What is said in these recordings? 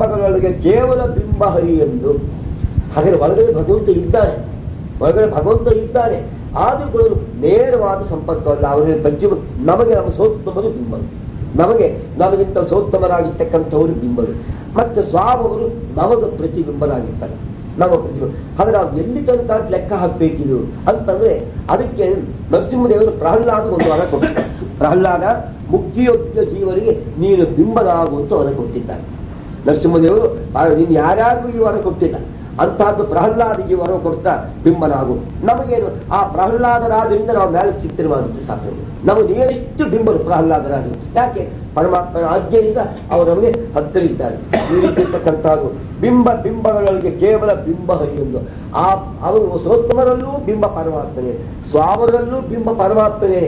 ಬಿಂಬಗಳೊಳಗೆ ಕೇವಲ ಬಿಂಬ ಹರಿ ಎಂದು. ಹಾಗೆ ಒಳಗಡೆ ಭಗವಂತ ಇದ್ದಾನೆ, ಒಳಗಡೆ ಭಗವಂತ ಇದ್ದಾನೆ. ಆದರೂ ಕೂಡ ನೇರವಾದ ಸಂಪರ್ಕವಲ್ಲ. ಅವರಿಗೆ ಬಗ್ಗೆ ನಮಗೆ ನಮ್ಮ ಸೋತ್ತಮರು ಬಿಂಬರು, ನಮಗಿಂತ ಸೋತ್ತಮರಾಗಿರ್ತಕ್ಕಂಥವರು ಬಿಂಬರು. ಮತ್ತೆ ಸ್ವಾಮವರು ನಮಗೆ ಪ್ರತಿಬಿಂಬರಾಗಿರ್ತಾರೆ, ನಮ್ಮ ಪ್ರತಿಬಿಂಬ. ಹಾಗೆ ನಾವು ಎಲ್ಲಿ ತನಕ ಲೆಕ್ಕ ಹಾಕ್ಬೇಕಿದು ಅಂತಂದ್ರೆ ಅದಕ್ಕೆ ನರಸಿಂಹದೇವರು ಪ್ರಹ್ಲಾದ ಒಂದು ವರ ಕೊಟ್ಟಿದ್ದಾರೆ. ಪ್ರಹ್ಲಾದ ಮುಕ್ತಿಯೋಗ್ಯ ಜೀವರಿಗೆ ನೀನು ಬಿಂಬನಾಗುವಂತ ವರ ಕೊಟ್ಟಿದ್ದಾರೆ ನರಸಿಂಹದೇವರು. ನೀನು ಯಾರ್ಯಾರಿಗೂ ಈ ವರ ಕೊಟ್ಟಿಲ್ಲ, ಅಂತಹದ್ದು ಪ್ರಹ್ಲಾದಿಗೆ ವರ ಕೊಡ್ತಾ ಬಿಂಬನಾಗು. ನಮಗೇನು ಆ ಪ್ರಹ್ಲಾದರಾಜರಿಂದ ನಾವು ಮೇಲೆ ಚಿಂತನೆ ಮಾಡುತ್ತೆ ಸಾಕು. ನಮಗೆ ನೇರಷ್ಟು ಬಿಂಬರು ಪ್ರಹ್ಲಾದರಾಜರು. ಯಾಕೆ? ಪರಮಾತ್ಮನ ಆಜ್ಞೆಯಿಂದ ಅವರು ನಮಗೆ ಹತ್ತಿರ ಇದ್ದಾರೆ. ಈ ರೀತಿ ಇರ್ತಕ್ಕಂಥದ್ದು ಬಿಂಬಗಳೊಳಗೆ ಕೇವಲ ಬಿಂಬ ಹರಿಯೊಂದು. ಅವರು ಸೋತ್ತಮರಲ್ಲೂ ಬಿಂಬ ಪರಮಾತ್ಮನೇ, ಸ್ವಾಮರಲ್ಲೂ ಬಿಂಬ ಪರಮಾತ್ಮನೇ.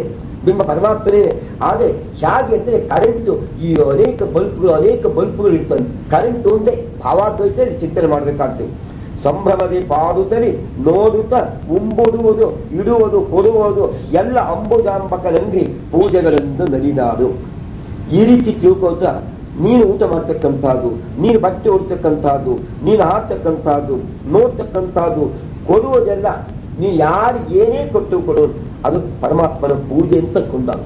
ಆದರೆ ಹೇಗೆ ಅಂದ್ರೆ ಕರೆಂಟು, ಈ ಅನೇಕ ಬಲ್ಬ್ಗಳು ಇರ್ತವೆ. ಕರೆಂಟ್ ಒಂದೇ ಭಾವಾದ್ವೈತದಲ್ಲಿ ಚಿಂತನೆ ಮಾಡಬೇಕಾಗ್ತದೆ. ಸಂಭ್ರಮದಿ ಪಾಡುತ್ತಲಿ ನೋಡುತ್ತಾ ಉಂಬುಡುವುದು ಇಡುವುದು ಕೊಡುವುದು ಎಲ್ಲ ಅಂಬುಜಾಂಬಕನಲ್ಲಿ ಪೂಜೆಗಳೆಂದು ನಲಿನಾಡು. ಈ ರೀತಿ ತಿಳ್ಕೋತ ನೀನು ಊಟ ಮಾಡ್ತಕ್ಕಂಥದ್ದು, ನೀನು ಬಟ್ಟೆ ಉಡ್ತಕ್ಕಂಥದ್ದು, ನೀನು ಆಡ್ತಕ್ಕಂಥದ್ದು, ನೋಡ್ತಕ್ಕಂಥದ್ದು, ಕೊಡುವುದೆಲ್ಲ ನೀನು ಯಾರು ಏನೇ ಕೊಡು ಅದು ಪರಮಾತ್ಮನ ಪೂಜೆ ಅಂತ ಕೊಂಡಾಗ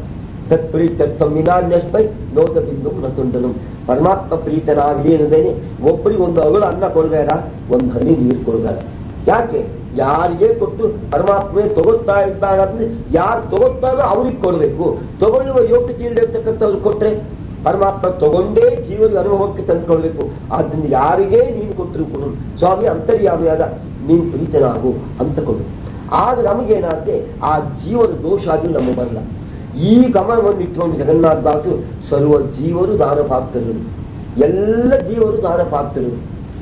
ತತ್ಪ್ರೀತತ್ವಮಿನಾನ್ಯಸ್ಮೈ ನೋದ ಬಿಂದು ನತುಂಡನು. ಪರಮಾತ್ಮ ಪ್ರೀತನಾಗಲಿ ಅನ್ನೋದೇನೆ ಒಬ್ಬರಿಗೆ ಒಂದು ಅಗಳು ಅನ್ನ ಕೊಡಬೇಡ, ಒಂದು ಹನಿ ನೀರು ಕೊಡಬೇಡ. ಯಾಕೆ? ಯಾರಿಗೆ ಕೊಟ್ಟು ಪರಮಾತ್ಮೇ ತಗೋತಾ ಇದ್ದಾಗಂದ್ರೆ ಯಾರು ತಗೋತಾರೋ ಅವ್ರಿಗೆ ಕೊಡಬೇಕು. ತಗೊಳ್ಳುವ ಯೋಗ್ಯತೆ ಇರ್ತಕ್ಕಂಥವ್ರು ಕೊಟ್ರೆ ಪರಮಾತ್ಮ ತಗೊಂಡೇ ಜೀವನ ಅನುಭವಕ್ಕೆ ತಂದುಕೊಳ್ಬೇಕು. ಆದ್ದರಿಂದ ಯಾರಿಗೇ ನೀನು ಕೊಟ್ಟರು ಕೊಡು ಸ್ವಾಮಿ, ಅಂತರ್ಯಾಮಿಯಾದ ನೀನು ಪ್ರೀತನಾಗು ಅಂತ ಕೊಡು. ಆದ್ರೆ ನಮಗೇನಾಗುತ್ತೆ, ಆ ಜೀವನ ದೋಷ ಆದ್ರೂ ನಮಗೆ ಬರಲ್ಲ. ಈ ಗಮನವನ್ನು ಇಟ್ಕೊಂಡು ಜಗನ್ನಾಥದಾಸರು ಸರ್ವ ಜೀವರು ದಾನಪಾತ್ರರು, ಎಲ್ಲ ಜೀವರು ದಾನಪಾತ್ರರು.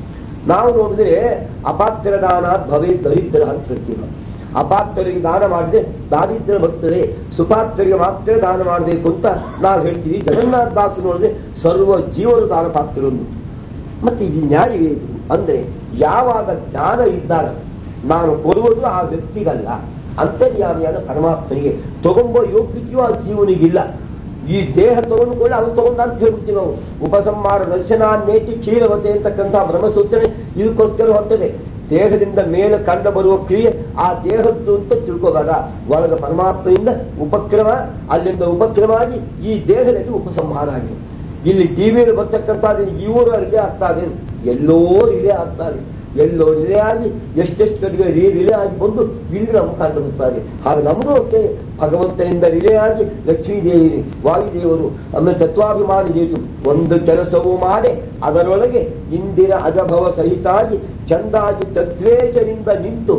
ನಾವು ನೋಡಿದ್ರೆ ಅಪಾತ್ರ ದಾನ ಭವೇ ದರಿದ್ರ ಅಂತ ಹೇಳ್ತೀವಿ. ಅಪಾತ್ರರಿಗೆ ದಾನ ಮಾಡಿದ್ರೆ ದಾರಿದ್ರ ಬರ್ತದೆ, ಸುಪಾತ್ರರಿಗೆ ಮಾತ್ರ ದಾನ ಮಾಡಬೇಕು ಅಂತ ನಾವು ಹೇಳ್ತೀವಿ. ಜಗನ್ನಾಥದಾಸರು ನೋಡಿದ್ರೆ ಸರ್ವ ಜೀವರು ದಾನಪಾತ್ರರು. ಮತ್ತೆ ಇದು ನ್ಯಾಯವೇ ಇದು ಅಂದ್ರೆ, ಯಾವಾಗ ಜ್ಞಾನ ಇದ್ದಾಗ ನಾನು ಕೊಡುವುದು ಆ ವ್ಯಕ್ತಿಗಲ್ಲ, ಅಂತರ್ಯಾಮಿಯಾದ ಪರಮಾತ್ಮನಿಗೆ. ತಗೊಂಬೋ ಯೋಗ್ಯತೆಯೂ ಆ ಜೀವನಿಗಿಲ್ಲ. ಈ ದೇಹ ತಗೊಂಡುಕೊಳ್ಳಿ ಅವನು ತಗೊಂಡ ಅಂತ ಹೇಳ್ಬಿಡ್ತೀವಿ ನಾವು. ಉಪಸಂಹಾರ ದರ್ಶನಾನ್ನೇತಿ ಕ್ಷೀರವತೆ ಅಂತಕ್ಕಂಥ ಬ್ರಹ್ಮಸೂತ್ರ ಇದಕ್ಕೋಸ್ಕರ ಹೊರಟದೆ. ದೇಹದಿಂದ ಮೇಲೆ ಕಂಡು ಬರುವ ಕ್ರಿಯೆ ಆ ದೇಹದ್ದು ಅಂತ ತಿಳ್ಕೋಬೇಡ. ಒಳಗ ಪರಮಾತ್ಮನಿಂದ ಉಪಕ್ರಮ, ಅಲ್ಲಿಂದ ಉಪಕ್ರಮ ಆಗಿ ಈ ದೇಹದಲ್ಲಿ ಉಪಸಂಹಾರ ಆಗಿದೆ. ಇಲ್ಲಿ ಟಿವಿಯಲ್ಲಿ ಬರ್ತಕ್ಕಂಥದ್ದು ಇವರು ರಿಲೇ ಆಗ್ತಾ ಇದೆ, ಎಲ್ಲೋ ರಿಲೇ ಆಗ್ತಾ ಇದೆ, ಎಲ್ಲೋ ರಿಲೇ ಆಗಿ ಎಷ್ಟೆಷ್ಟು ಕಡೆಗೆ ರಿಲೇ ಆಗಿ ಬಂದು ಇಲ್ಲಿ ನಮ್ಗೆ ಕಂಡು ಬರ್ತಾರೆ. ಹಾಗೆ ನಮಗೂ ಅಷ್ಟೇ ಭಗವಂತನಿಂದ ರಿಲೇ ಆಗಿ ಲಕ್ಷ್ಮೀದೇವಿ, ವಾಯುದೇವರು, ಆಮೇಲೆ ತತ್ವಾಭಿಮಾನಿ ದೇವರು ಒಂದು ಕೆಲಸವೂ ಮಾಡಿ ಅದರೊಳಗೆ ಇಂದಿನ ಅಜಭವ ಸಹಿತಾಗಿ ಚಂದಾಗಿ ತದ್ವೇಷದಿಂದ ನಿಂತು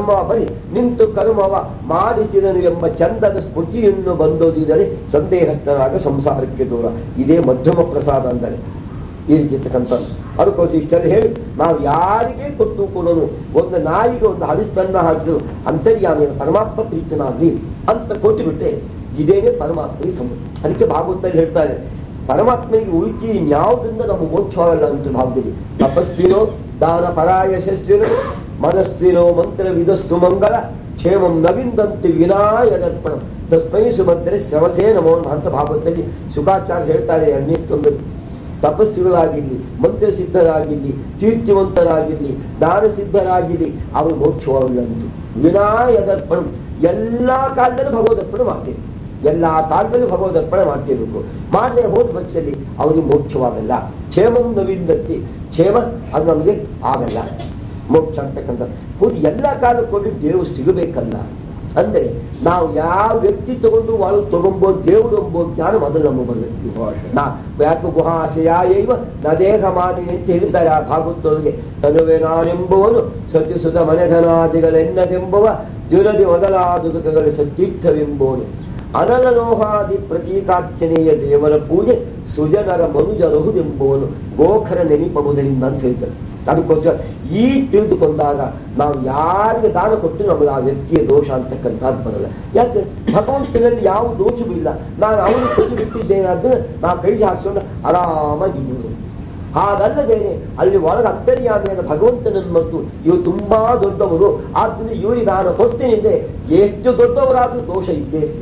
ಕರ್ಮವ ಮಾಡಿಸಿದನು ಎಂಬ ಚಂದದ ಸ್ಫುತಿಯನ್ನು ಬಂದೋದಿದರೆ ಸಂದೇಹಸ್ಥನಾಗ ಸಂಸಾರಕ್ಕೆ ದೂರ. ಇದೇ ಮಧ್ಯಮ ಪ್ರಸಾದ ಅಂದರೆ ಈ ರೀತಿ ಇರ್ತಕ್ಕಂಥ. ಅದಕ್ಕೋಸ್ಕರ ಇಷ್ಟಲ್ಲಿ ಹೇಳಿ, ನಾವು ಯಾರಿಗೆ ಕೊಟ್ಟು ಕೊಡೋನು, ಒಂದು ನಾಯಿಗೆ ಒಂದು ಹಳಿಸ್ತನ್ನ ಹಾಕಿದ್ರು ಅಂತರ್ಯಾಮಿಯ ಪರಮಾತ್ಮ ಪ್ರೀತನಾಗ್ಲಿ ಅಂತ ಕೊಟ್ಟುಬಿಟ್ರೆ ಇದೇನೇ ಪರಮಾತ್ಮನಿಗೆ ಸಂಬಂಧ. ಅದಕ್ಕೆ ಭಾಗವತದಲ್ಲಿ ಹೇಳ್ತಾರೆ, ಪರಮಾತ್ಮನಿಗೆ ಉಳುಕಿ ಇನ್ಯಾವುದರಿಂದ ನಮ್ಮ ಮೋಕ್ಷವಾಗಲ್ಲ ಅಂತ ಭಾಗದಲ್ಲಿ. ತಪಸ್ವಿನೋ ದಾನ ಪರಾಯಶಸ್ವಿನೋ ಮನಸ್ವಿನೋ ಮಂತ್ರ ವಿಧಸ್ಸು ಮಂಗಳ ಕ್ಷೇಮಂ ನವಿಂದಂತೆ ವಿನಾಯದರ್ಪಣ ತಸ್ಮೈ ಸುಭದ್ರೆ ಶ್ರವಸೇ ನಮೋ ಅಂತ ಭಾಗವತದಲ್ಲಿ ಶುಕಾಚಾರ್ಯ ಹೇಳ್ತಾರೆ. 2ನೇ ಸ್ಕಂದದಲ್ಲಿ ತಪಸ್ಸುಗಳಾಗಿರ್ಲಿ, ಮಂತ್ರಸಿದ್ಧರಾಗಿರ್ಲಿ, ಕೀರ್ತಿವಂತರಾಗಿರ್ಲಿ, ದಾನ ಸಿದ್ಧರಾಗಿರ್ಲಿ, ಅವರು ಮೋಕ್ಷವಾಗಲ್ಲಂತು. ವಿನಾಯದರ್ಪಣ ಎಲ್ಲಾ ಕಾಲದಲ್ಲೂ ಭಗವದರ್ಪಣೆ ಮಾಡ್ತೇವೆ, ಎಲ್ಲಾ ಕಾಲದಲ್ಲೂ ಭಗವದರ್ಪಣೆ ಮಾಡ್ತಿರ್ಬೇಕು. ಮಾಡದೆ ಹೋದ ಪಕ್ಷದಲ್ಲಿ ಅವರಿಗೆ ಮೋಕ್ಷವಾಗಲ್ಲ. ಕ್ಷೇಮಂ ನವಿಂದತ್ತಿ, ಕ್ಷೇಮ ಅದು ನಮಗೆ ಆಗಲ್ಲ ಮೋಕ್ಷ ಅಂತಕ್ಕಂಥ. ಎಲ್ಲ ಕಾಲಕ್ಕೆ ಹೋಗಿ ದೇವರು ಸಿಗಬೇಕಲ್ಲ. ಅಂದ್ರೆ ನಾವು ಯಾವ ವ್ಯಕ್ತಿ ತಗೊಂಡು ಒಳಗೆ ತಗೊಂಬೋದು ದೇವರು ಎಂಬೋ ಜ್ಞಾನ ಮೊದಲು ನಮ್ಮ ಬರಬೇಕು. ಯಾಕೆ ಗುಹಾಶಯ ನ ದೇಹ ಮಾನಿ ಅಂತ ಹೇಳಿದ್ದಾರೆ ಆ ಭಾಗವತದೊಳಗೆ. ತನುವೆ ನಾನೆಂಬುವನು ಸತಿಸುತ ಮನೆಧನಾದಿಗಳೆನ್ನದೆಂಬುವ ದ್ಯುರದಿ ಮೊದಲಾದುಗಳ ಸತೀರ್ಥವೆಂಬುವನು ಅನಲಲೋಹಾದಿ ಪ್ರತೀಕಾರ್ಚನೆಯ ದೇವರ ಪೂಜೆ ಸುಜನರ ಮನುಜರಹುದೆಂಬುವನು ಗೋಖರ ನೆನಪಬಹುದರಿಂದ ಅಂತ ಹೇಳ್ತಾರೆ. ಅದಕ್ಕೋಸ್ಕರ ಈ ತಿಳಿದುಕೊಂಡಾಗ ನಾವು ಯಾರಿಗೆ ದಾನ ಕೊಟ್ಟು ನಮಗೆ ಆ ವ್ಯಕ್ತಿಯ ದೋಷ ಅಂತಕ್ಕಂಥದ್ದು ಬರಲ್ಲ. ಯಾಕೆ? ಭಗವಂತನಲ್ಲಿ ಯಾವ ದೋಷವೂ ಇಲ್ಲ. ನಾನು ಅವನು ಕೊಟ್ಟು ಬಿಟ್ಟಿದ್ದೇನಾದ್ರೆ ನಾವು ಕೈ ಹಾಕಿಕೊಂಡು ಆರಾಮಾಗಿದ್ದು. ಹಾಗಲ್ಲದೇನೆ ಅಲ್ಲಿ ಒಳಗೆ ಅಂತರ್ಯಾಮಿಯಾದ ಭಗವಂತನನ್ನು ಮತ್ತು ಇವರು ತುಂಬಾ ದೊಡ್ಡವರು, ಆದ್ದರಿಂದ ಇವರಿಗೆ ದಾನ ಕೊಡ್ತೇನೆಂದ್ರೆ ಎಷ್ಟು ದೊಡ್ಡವರಾದ್ರೂ ದೋಷ ಇದ್ದೇ ಇರ್ತದೆ.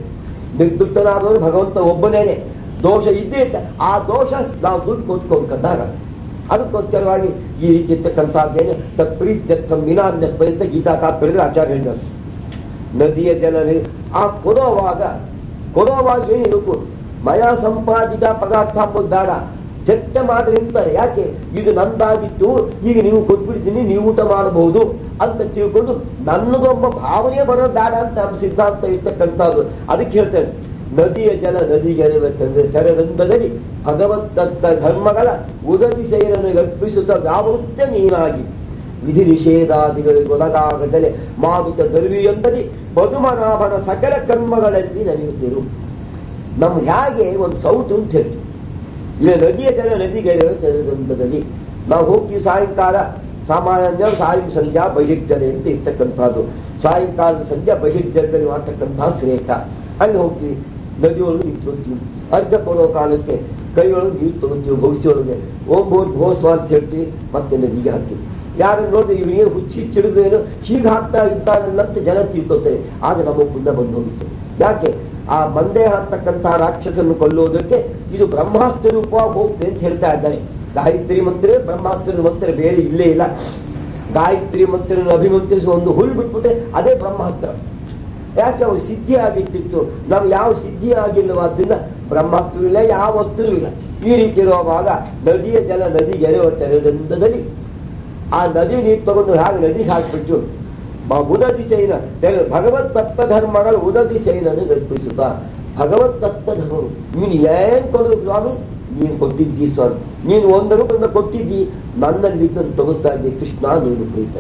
ನಿರ್ದುಷ್ಟನಾದವರು ಭಗವಂತ ಒಬ್ಬನೇನೆ, ದೋಷ ಇದ್ದೇ ಇರ್ತ. ಆ ದೋಷ ನಾವು ದುಡ್ಡು ಕೊಟ್ಕೊಂಡು ಕಂಡಾಗ ಅದಕ್ಕೋಸ್ಕರವಾಗಿ ಈ ರೀತಿ ಇರ್ತಕ್ಕಂಥದ್ದೇನೆ ತತ್ಪ್ರೀತ್ಯರ್ಥಂ ವಿನಾನ್ಯ ಪರ್ಯಂತ ಗೀತಾ ತಾತ್ಪರ್ಯದಲ್ಲಿ ಆಚಾರ್ಯ ಹೇಳಿದ್ದಾರೆ. ನದಿಯ ಜಲ ಆ ಕೊಡುವಾಗ ಏನಿರಬೇಕು, ಮಯ ಸಂಪಾದಿತ ಪದಾರ್ಥ ಅಂಬೋದು ಬೇಡ, ಚಟ್ಟ ಮಾಡಿ ನಿಂತಾರೆ. ಯಾಕೆ? ಇದು ನಂದಾಗಿತ್ತು, ಈಗ ನೀವು ಕೊಟ್ಬಿಡ್ತೀನಿ, ನೀವು ಊಟ ಮಾಡಬಹುದು ಅಂತ ತಿಳ್ಕೊಂಡು ನನ್ನದೊಬ್ಬ ಭಾವನೆ ಬರೋದು ಬೇಡ ಅಂತ ನಮ್ಮ ಸಿದ್ಧಾಂತ ಇರ್ತಕ್ಕಂಥದ್ದು. ಅದಕ್ಕೆ ಹೇಳ್ತೇನೆ, ನದಿಯ ಜಲ ನದಿಗೆ ಚರದಂದದಲ್ಲಿ ಭಗವತ್ತತ್ತ ಧರ್ಮಗಳ ಉದದಿ ಶೈರನ್ನು ಗರ್ಪಿಸುತ್ತ ವ್ಯಾವೃತ್ಯ ನೀನಾಗಿ ವಿಧಿ ನಿಷೇಧಾದಿಗಳಿಗೆ ಒಳಗಾಗದಲೆ ಮಾವಿತ ದರ್ವಿಯೊಂದದಿ ಪದುಮನಾಭನ ಸಕಲ ಕರ್ಮಗಳಲ್ಲಿ ನಡೆಯುತ್ತಿರು. ನಮ್ಗೆ ಹೇಗೆ ಒಂದು ಸೌಟು ಅಂತ ಹೇಳಿ, ಈಗ ನದಿಯ ಜಲ ನದಿಗೆ ಚರದಂದದಲ್ಲಿ ನಾವು ಹೋಗ್ತೀವಿ. ಸಾಯಂಕಾಲ ಸಾಮಾನ್ಯ ಸಂಧ್ಯಾ ಬಹಿರ್ಜಲೆ ಅಂತ ಇರ್ತಕ್ಕಂಥದ್ದು. ಸಾಯಂಕಾಲದ ಸಂಧ್ಯಾ ಬಹಿರ್ಜಲದಲ್ಲಿ ಮಾಡ್ತಕ್ಕಂತಹ ಶ್ರೇಷ್ಠ. ಅಲ್ಲಿ ಹೋಗ್ತೀವಿ, ನದಿಯೊಳಗೆ ನಿಂತ್ಕೊಳ್ತೀವಿ, ಅರ್ಧ ಕೊಡೋ ಕಾಲಕ್ಕೆ ಕೈಯೊಳಗೆ ನೀರು ತಗೋತೀವಿ, ಭವಿಷ್ಯೊಳಗೆ ಹೋಗ್ಬೋದು ಘೋಷವ ಅಂತ ಹೇಳ್ತೀವಿ, ಮತ್ತೆ ನದಿಗೆ ಹಾಕ್ತೀವಿ. ಯಾರನ್ನು ನೋಡಿದ್ರೆ ಇವನೇನು ಹುಚ್ಚಿಡಿದೇನು ಹೀಗೆ ಹಾಕ್ತಾ ಇದ್ದಾನಲ್ಲಂತ ಜನ ತಿಳ್ಕೊತಾರೆ. ಆದ್ರೆ ನಮಗೆ ಪುಣ್ಯ ಬಂದು ಹೋಗುತ್ತೆ. ಯಾಕೆ? ಆ ಮಂದೇಹ ಅಂತಕ್ಕಂತಹ ರಾಕ್ಷಸನ್ನು ಕೊಲ್ಲುವುದಕ್ಕೆ ಇದು ಬ್ರಹ್ಮಾಸ್ತ್ರ ರೂಪವಾಗಿ ಹೋಗ್ತದೆ ಅಂತ ಹೇಳ್ತಾ ಇದ್ದಾರೆ. ಗಾಯತ್ರಿ ಮಂತ್ರ ಬ್ರಹ್ಮಾಸ್ತ್ರದ ಮಂತ್ರ ಬೇರೆ ಇಲ್ಲೇ ಇಲ್ಲ. ಗಾಯತ್ರಿ ಮಂತ್ರನ ಅಭಿಮಂತ್ರಿಸುವ ಒಂದು ಹುಲ್ ಬಿಟ್ಬಿಟ್ಟೆ ಅದೇ ಬ್ರಹ್ಮಾಸ್ತ್ರ. ಯಾಕೆ? ಅವ್ರು ಸಿದ್ಧಿ ಆಗಿರ್ತಿತ್ತು, ನಾವು ಯಾವ ಸಿದ್ಧಿ ಆಗಿಲ್ಲವಾದ್ರಿಂದ ಬ್ರಹ್ಮಾಸ್ತ್ರ ಇಲ್ಲ, ಯಾವ ವಸ್ತು ಇಲ್ಲ. ಈ ರೀತಿ ಇರುವಾಗ ನದಿಯ ಜಲ ನದಿಗೆ ಎಳೆಯುವ ತೆರೆದಂದದಲ್ಲಿ ಆ ನದಿ ನೀರು ತಗೊಂಡು ಹಾಗೆ ನದಿಗೆ ಹಾಕ್ಬಿಟ್ಟು ಉದದಿ ಶೈನ ಭಗವತ್ ತತ್ವ ಧರ್ಮಗಳು ಉದದಿ ಶೈನನ್ನು ಗರ್ಪಿಸುತ್ತ ಭಗವತ್ ತತ್ವ ಧರ್ಮಗಳು ನೀನು ಏನ್ ಕೊಡೋದು ಸ್ವಾಮಿ, ನೀನು ಕೊಟ್ಟಿದ್ದಿ ಸ್ವಾಮಿ, ನೀನು ಒಂದನ್ನು ಕೊಟ್ಟಿದ್ದಿ, ನನ್ನಲ್ಲಿ ತಗೋತಾ ಇದ್ದೆ ಕೃಷ್ಣ, ನೀನು ಪ್ರೀತ.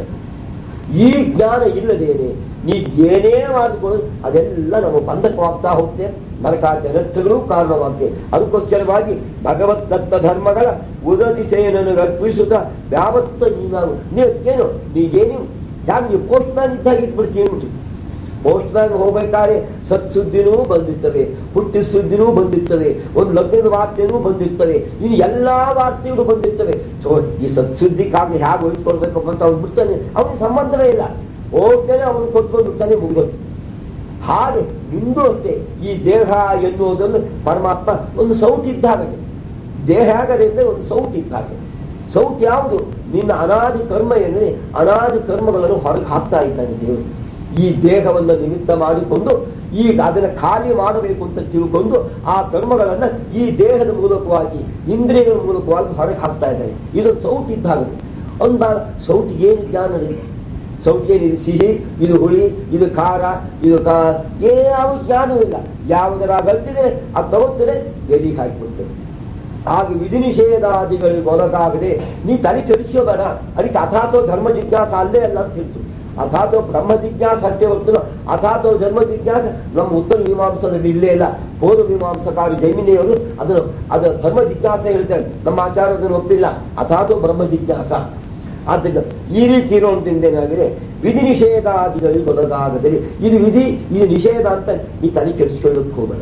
ಈ ಜ್ಞಾನ ಇಲ್ಲದೇನೆ ನೀವೇನೇ ಮಾಡಿಕೊಳ್ಳೋದು ಅದೆಲ್ಲ ನಮ್ಮ ಬಂಧಕವಾಗ್ತಾ ಹೋಗ್ತೇವೆ, ನರಕಾಚರಣಗಳು ಕಾರಣವಾಗ್ತದೆ. ಅದಕ್ಕೋಸ್ಕರವಾಗಿ ಭಗವತ್ ದತ್ತ ಧರ್ಮಗಳ ಉದದಿ ಶಯನನ್ನು ಅರ್ಪಿಸುತ್ತ ವ್ಯಾವತ್ತ ನೀವೇನು ನೀಗೇನು ಯಾಕೆ ನೀವು ಪೋಸ್ಟ್ ಮ್ಯಾನ್ ಇದ್ದಾಗ ಇದ್ಬಿಡ್ತೀವಿ. ಪೋಸ್ಟ್ ಮ್ಯಾನ್ ಹೋಗ್ಬೇಕಾದ್ರೆ ಸತ್ಸುದ್ದಿನೂ ಬಂದಿರ್ತವೆ, ಹುಟ್ಟಿ ಸುದ್ದಿನೂ ಬಂದಿರ್ತವೆ, ಒಂದು ಲಗ್ನದ ವಾರ್ತೆನೂ ಬಂದಿರ್ತವೆ, ಇನ್ನು ಎಲ್ಲಾ ವಾರ್ತೆಗಳು ಬಂದಿರ್ತವೆ. ಈ ಸತ್ಸುದ್ದಿಕ್ಕಾಗಿ ಹೇಗೆ ಉಳಿಸ್ಕೊಳ್ಬೇಕು ಅಂತ ಅವ್ನು ಬಿಡ್ತಾನೆ, ಅವನಿಗೆ ಸಂಬಂಧವೇ ಇಲ್ಲ. ಹೋಗ್ತಾನೆ, ಅವನು ಕೊಟ್ಕೊಂಡು ಬಿಡ್ತಾನೆ, ಮುಗಿದೋಗ್ತಾನೆ. ಹಾಗೆ ನಿಂದು ಅಂತೆ ಈ ದೇಹ ಎನ್ನುವುದನ್ನು ಪರಮಾತ್ಮ ಒಂದು ಸೌಟ್ ಇದ್ದ ಹಾಗೆ. ದೇಹ ಹೇಗದೆ ಅಂದ್ರೆ ಒಂದು ಸೌಟ್ ಇದ್ದ ಹಾಗೆ. ಸೌಟ್ ಯಾವುದು? ನಿನ್ನ ಅನಾದಿ ಕರ್ಮ ಏನೇ ಅನಾದಿ ಕರ್ಮಗಳನ್ನು ಹೊರಗೆ ಹಾಕ್ತಾ ಇದ್ದಾನೆ ದೇವರು. ಈ ದೇಹವನ್ನು ನಿಮಿತ್ತ ಮಾಡಿಕೊಂಡು ಈಗ ಅದನ್ನು ಖಾಲಿ ಮಾಡಬೇಕು ಅಂತ ತಿಳ್ಕೊಂಡು ಆ ಕರ್ಮಗಳನ್ನ ಈ ದೇಹದ ಮೂಲಕವಾಗಿ ಇಂದ್ರಿಯಗಳ ಮೂಲಕವಾಗಿ ಹೊರಗೆ ಹಾಕ್ತಾ ಇದ್ದಾನೆ. ಇದೊಂದು ಸೌಟ್ ಇದ್ದ ಹಾಗೆ. ಒಂದ ಸೌಟಿಗೆ ಏನು ಜ್ಞಾನದಲ್ಲಿ? ಸೌಟಿಗೇನಿದು ಸಿಹಿ, ಇದು ಹುಳಿ, ಇದು ಖಾರ, ಇದು ಯಾವ ಜ್ಞಾನವೂ ಇಲ್ಲ. ಯಾವುದರ ಗಲ್ತಿದೆ ಅದು ತಗೋತಾರೆ, ಎಲ್ಲಿಗೆ ಹಾಕಿಕೊಡ್ತೇವೆ. ಹಾಗೆ ವಿಧಿ ನಿಷೇಧಾದಿಗಳಿಗೆ ಒಳಗಾಗದೆ ನೀ ತಲೆ ಕೆಡಿಸ್ಕೋಬೇಡ. ಅದಕ್ಕೆ ಅಥಾತೋ ಧರ್ಮ ಜಿಜ್ಞಾಸ ಅಲ್ಲೇ ಅಲ್ಲ ಅಂತ ಹೇಳ್ತು. ಅಥಾತೋ ಬ್ರಹ್ಮ ಜಿಜ್ಞಾಸ ಅಷ್ಟೇ ಹೊರತು ಅಥಾತೋ ಧರ್ಮ ಜಿಜ್ಞಾಸ ನಮ್ಮ ಉತ್ತರ ಮೀಮಾಂಸದಲ್ಲಿ ಇಲ್ಲೇ ಇಲ್ಲ. ಪೂರ್ವ ಮೀಮಾಂಸಕಾರಿ ಜೈಮಿನಿಯವರು ಅದು ಧರ್ಮ ಜಿಜ್ಞಾಸ ಹೇಳ್ತಾರೆ, ನಮ್ಮ ಆಚಾರ ಅದನ್ನು ಒಪ್ಪಿಲ್ಲ. ಅಥಾತೋ ಬ್ರಹ್ಮ ಜಿಜ್ಞಾಸ. ಆದ್ದರಿಂದ ಈ ರೀತಿ ಇರೋದ್ರಿಂದ ಏನಾಗಿದೆ, ವಿಧಿ ನಿಷೇಧಾದಿಗಳಿಗೆ ಒಳಗಾಗದಲ್ಲಿ ಇದು ವಿಧಿ, ಇದು ನಿಷೇಧ ಅಂತ ನೀ ತಲೆ ಕೆಡಿಸ್ಕೊಳ್ಳೋಕೆ ಹೋಗಬೇಡ.